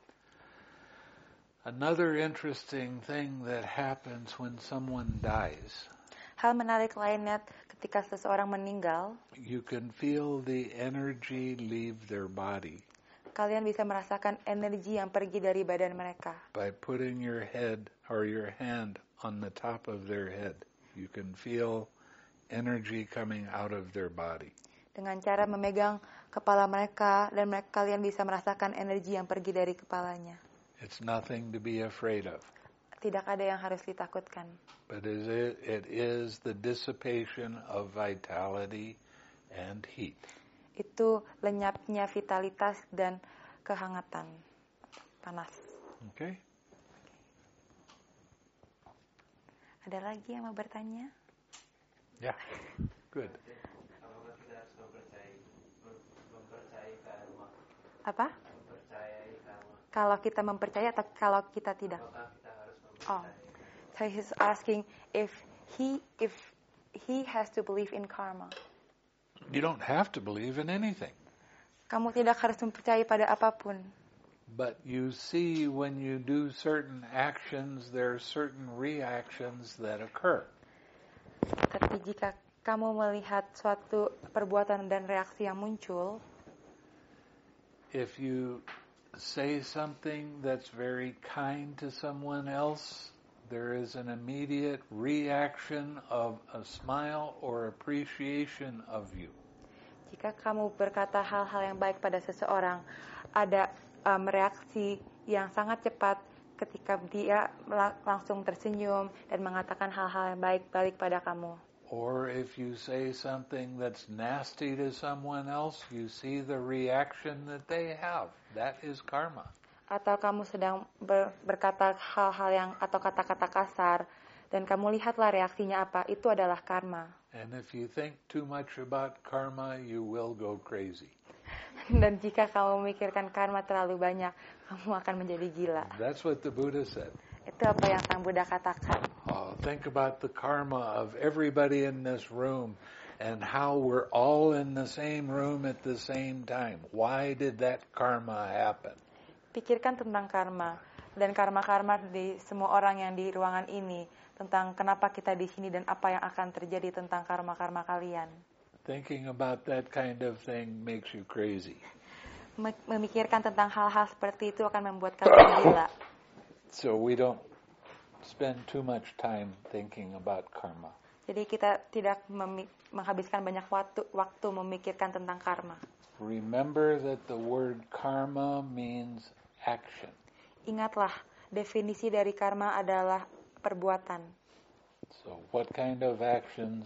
Another interesting thing that happens when someone dies. Hal menarik lainnya ketika seseorang meninggal, you can feel the energy leave their body. Kalian bisa merasakan energi yang pergi dari badan mereka. By putting your head or your hand on the top of their head, you can feel energy coming out of their body. Dengan cara memegang kepala mereka dan kalian bisa merasakan energi yang pergi dari kepalanya. It's nothing to be afraid of. Tidak ada yang harus ditakutkan. But it is the dissipation of vitality and heat. Itu lenyapnya vitalitas dan kehangatan, panas. Okay. Ada lagi yang mau bertanya? Yeah. Good. Apa? Kalau kita mempercayai atau kalau kita tidak? Oh. So he's asking if he has to believe in karma. You don't have to believe in anything. Kamu tidak harus mempercayai pada apapun. But you see when you do certain actions, there are certain reactions that occur. Tapi jika kamu melihat suatu perbuatan dan reaksi yang muncul, if you say something that's very kind to someone else, there is an immediate reaction of a smile or appreciation of you. Jika kamu berkata hal-hal yang baik pada seseorang, ada reaksi yang sangat cepat ketika dia langsung tersenyum dan mengatakan hal-hal yang baik balik pada kamu. Or if you say something that's nasty to someone else, you see the reaction that they have. That is karma. Atau kamu sedang berkata hal-hal yang atau kata-kata kasar dan kamu lihatlah reaksinya apa, itu adalah karma. And if you think too much about karma, you will go crazy. Dan jika kamu memikirkan karma terlalu banyak, kamu akan menjadi gila. That's what the Buddha said. Itu apa yang Sang Buddha katakan. Oh, think about the karma of everybody in this room and how we're all in the same room at the same time. Why did that karma happen? Pikirkan tentang karma dan karma-karma di semua orang yang di ruangan ini, tentang kenapa kita di sini dan apa yang akan terjadi tentang karma-karma kalian. Thinking about that kind of thing makes you crazy. Memikirkan tentang hal-hal seperti itu akan membuat kalian gila. So we don't spend too much time thinking about karma. Jadi kita tidak menghabiskan banyak waktu memikirkan tentang karma. Remember that the word karma means action. Ingatlah, definisi dari karma adalah perbuatan. So what kind of actions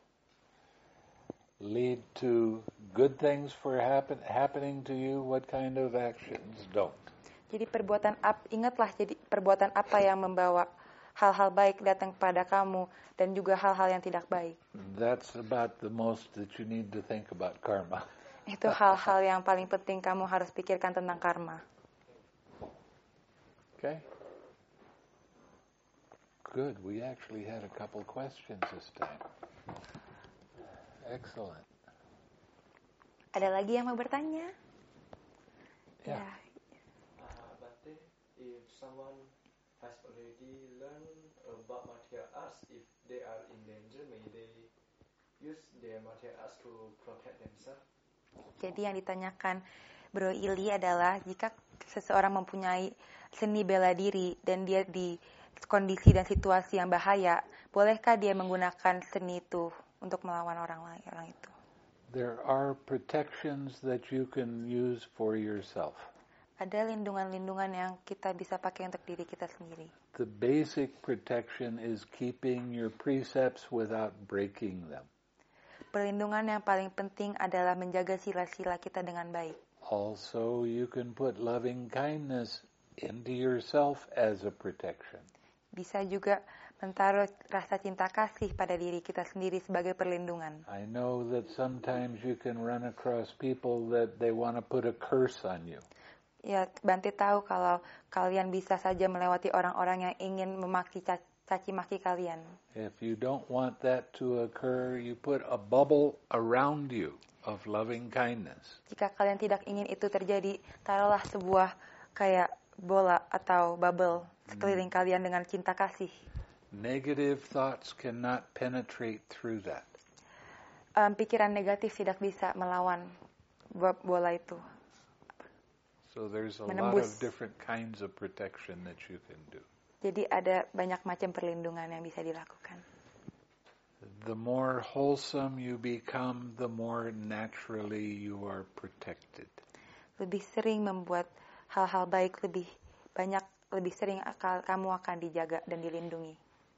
lead to good things for happening to you? What kind of actions don't? Jadi ingatlah, jadi perbuatan apa yang membawa hal-hal baik datang kepada kamu dan juga hal-hal yang tidak baik. That's about the most that you need to think about karma. Itu hal-hal yang paling penting kamu harus pikirkan tentang karma. Okay. Good. We actually had a couple questions this time. Excellent. Ada lagi yang mau bertanya? Yeah. Bhante, if someone has already learned about martial arts, if they are in danger, may they use their martial arts to protect themselves? Jadi yang ditanyakan Bro Ili adalah jika seseorang mempunyai seni bela diri dan dia di kondisi dan situasi yang bahaya, bolehkah dia menggunakan seni itu untuk melawan orang itu? There are protections that you can use for yourself. Ada lindungan-lindungan yang kita bisa pakai untuk diri kita sendiri. The basic protection is keeping your precepts without breaking them. Perlindungan yang paling penting adalah menjaga sila-sila kita dengan baik. Also, you can put loving kindness into yourself as a protection. Bisa juga menaruh rasa cinta kasih pada diri kita sendiri sebagai perlindungan. I know that sometimes you can run across people that they want to put a curse on you. Ya, Bante tahu kalau kalian bisa saja melewati orang-orang yang ingin caci maki kalian. If you don't want that to occur, you put a bubble around you of loving kindness. Jika kalian tidak ingin itu terjadi, taruhlah sebuah kayak bola atau bubble sekeliling kalian dengan cinta kasih. Negative thoughts cannot penetrate through that. Pikiran negatif tidak bisa melawan bola itu. So there's a lot of different kinds of protection that you can do. Jadi ada banyak macam perlindungan yang bisa dilakukan. The more wholesome you become, the more naturally you are protected. Lebih sering membuat hal-hal baik lebih sering kamu akan dijaga dan dilindungi.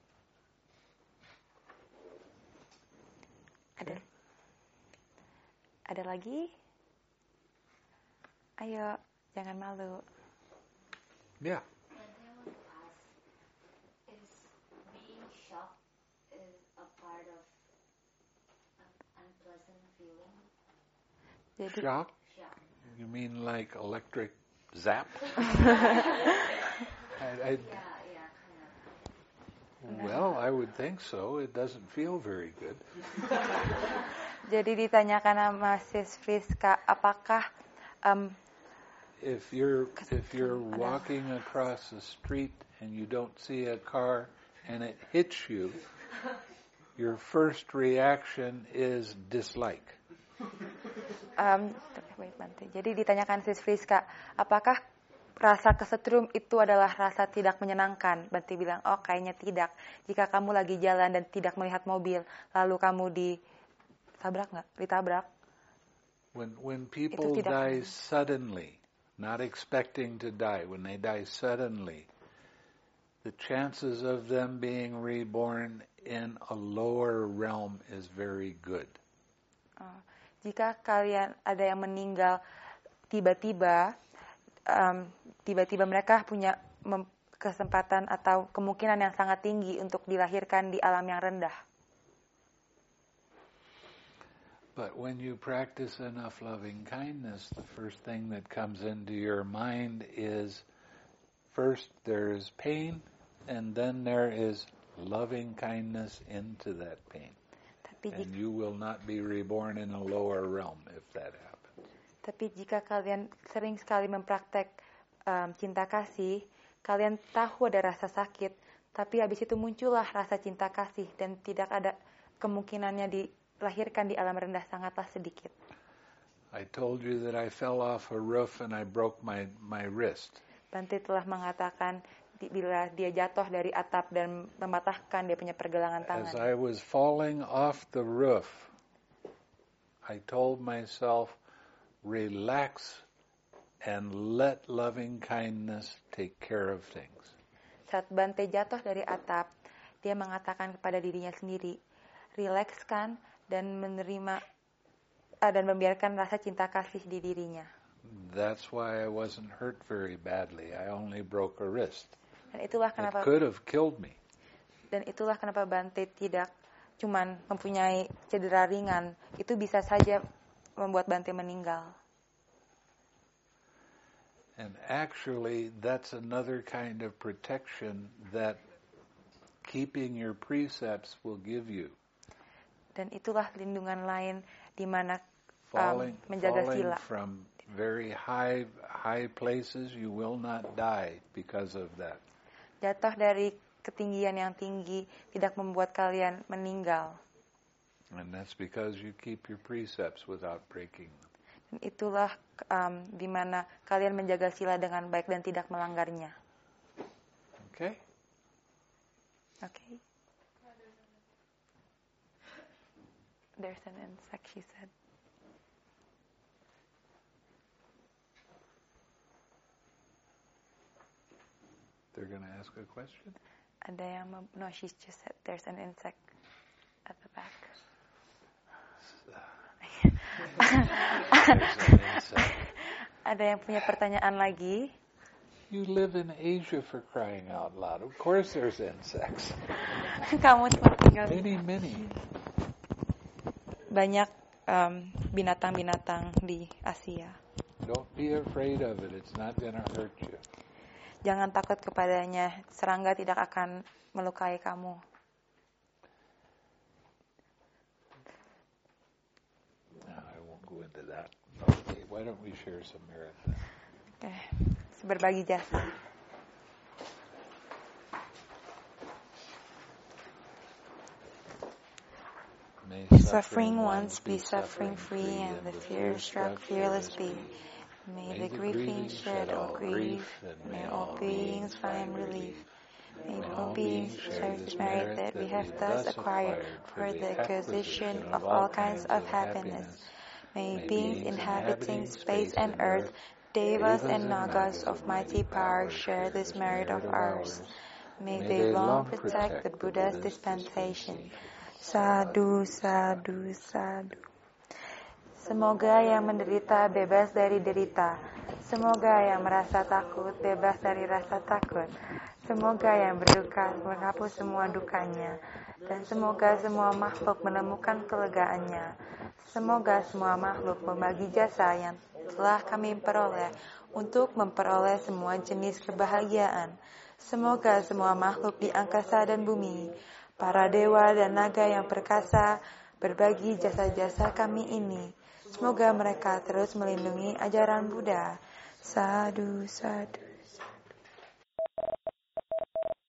Ada lagi? Ayo, jangan malu. Yeah. Shock? You mean like electric zap? Well, I would think so. It doesn't feel very good. Jadi ditanyakan sama Sis Friska, apakah if you're walking across the street and you don't see a car and it hits you, your first reaction is dislike. Jadi ditanyakan Sis Friska, apakah rasa kesetrum itu adalah rasa tidak menyenangkan. Bante bilang, oh kayaknya tidak. Jika kamu lagi jalan dan tidak melihat mobil, lalu kamu ditabrak. When people die suddenly, not expecting to die, when they die suddenly, the chances of them being reborn in a lower realm is very good. Jika kalian ada yang meninggal tiba-tiba mereka punya kesempatan atau kemungkinan yang sangat tinggi untuk dilahirkan di alam yang rendah. But when you practice enough loving kindness, the first thing that comes into your mind is, first there is pain, and then there is loving kindness into that pain. And you will not be reborn in a lower realm if that happens. Tapi jika kalian sering sekali mempraktek cinta kasih, kalian tahu ada rasa sakit, tapi habis itu muncullah rasa cinta kasih dan tidak ada kemungkinannya dilahirkan di alam rendah, sangatlah sedikit. I told you that I fell off a roof and I broke my wrist. Bante telah mengatakan bila dia jatuh dari atap dan mematahkan dia punya pergelangan tangan. As I was falling off the roof, I told myself, relax and let loving kindness take care of things. Saat Bante jatuh dari atap, dia mengatakan kepada dirinya sendiri, rilekskan dan menerima dan membiarkan rasa cinta kasih di dirinya. That's why I wasn't hurt very badly. I only broke a wrist. Dan itulah kenapa it could have killed me. Dan itulah kenapa Bante tidak cuman mempunyai cedera ringan, itu bisa saja membuat Bante meninggal. And actually, that's another kind of protection that keeping your precepts will give you. Dan itulah lindungan lain di mana falling menjaga sila. From very high places, you will not die because of that. Jatuh dari ketinggian yang tinggi tidak membuat kalian meninggal. And that's because you keep your precepts without breaking them. Dan itulah di mana kalian menjaga sila dengan baik dan tidak melanggarnya. Okay? Okay. There's an insect, she said. They're going to ask a question? Ada yang no, she just said there's an insect at the back. Ada yang punya pertanyaan lagi? You live in Asia, for crying out loud. Of course there's insects. Kamu tinggal many. Banyak binatang-binatang di Asia. Don't be afraid of it. It's not going to hurt you. Jangan takut kepadanya. Serangga tidak akan melukai kamu. Into that. Okay, why don't we share some merit then? Okay. Berbagi jasa. May suffering ones be suffering free, and the fear-struck fearless be. May the grieving shed all grief, and may all beings find relief. May all beings share this merit that we have thus acquired for the acquisition of all kinds of happiness. May beings inhabiting space and earth, devas and nagas of mighty power share this merit of ours. May they long protect the Buddha's dispensation. Sadhu, sadhu, sadhu. Semoga yang menderita bebas dari derita. Semoga yang merasa takut bebas dari rasa takut. Semoga yang berduka menghapus semua dukanya. Dan semoga semua makhluk menemukan kelegaannya. Semoga semua makhluk membagi jasa yang telah kami peroleh untuk memperoleh semua jenis kebahagiaan. Semoga semua makhluk di angkasa dan bumi, para dewa dan naga yang perkasa, berbagi jasa-jasa kami ini. Semoga mereka terus melindungi ajaran Buddha. Sadhu, sadhu.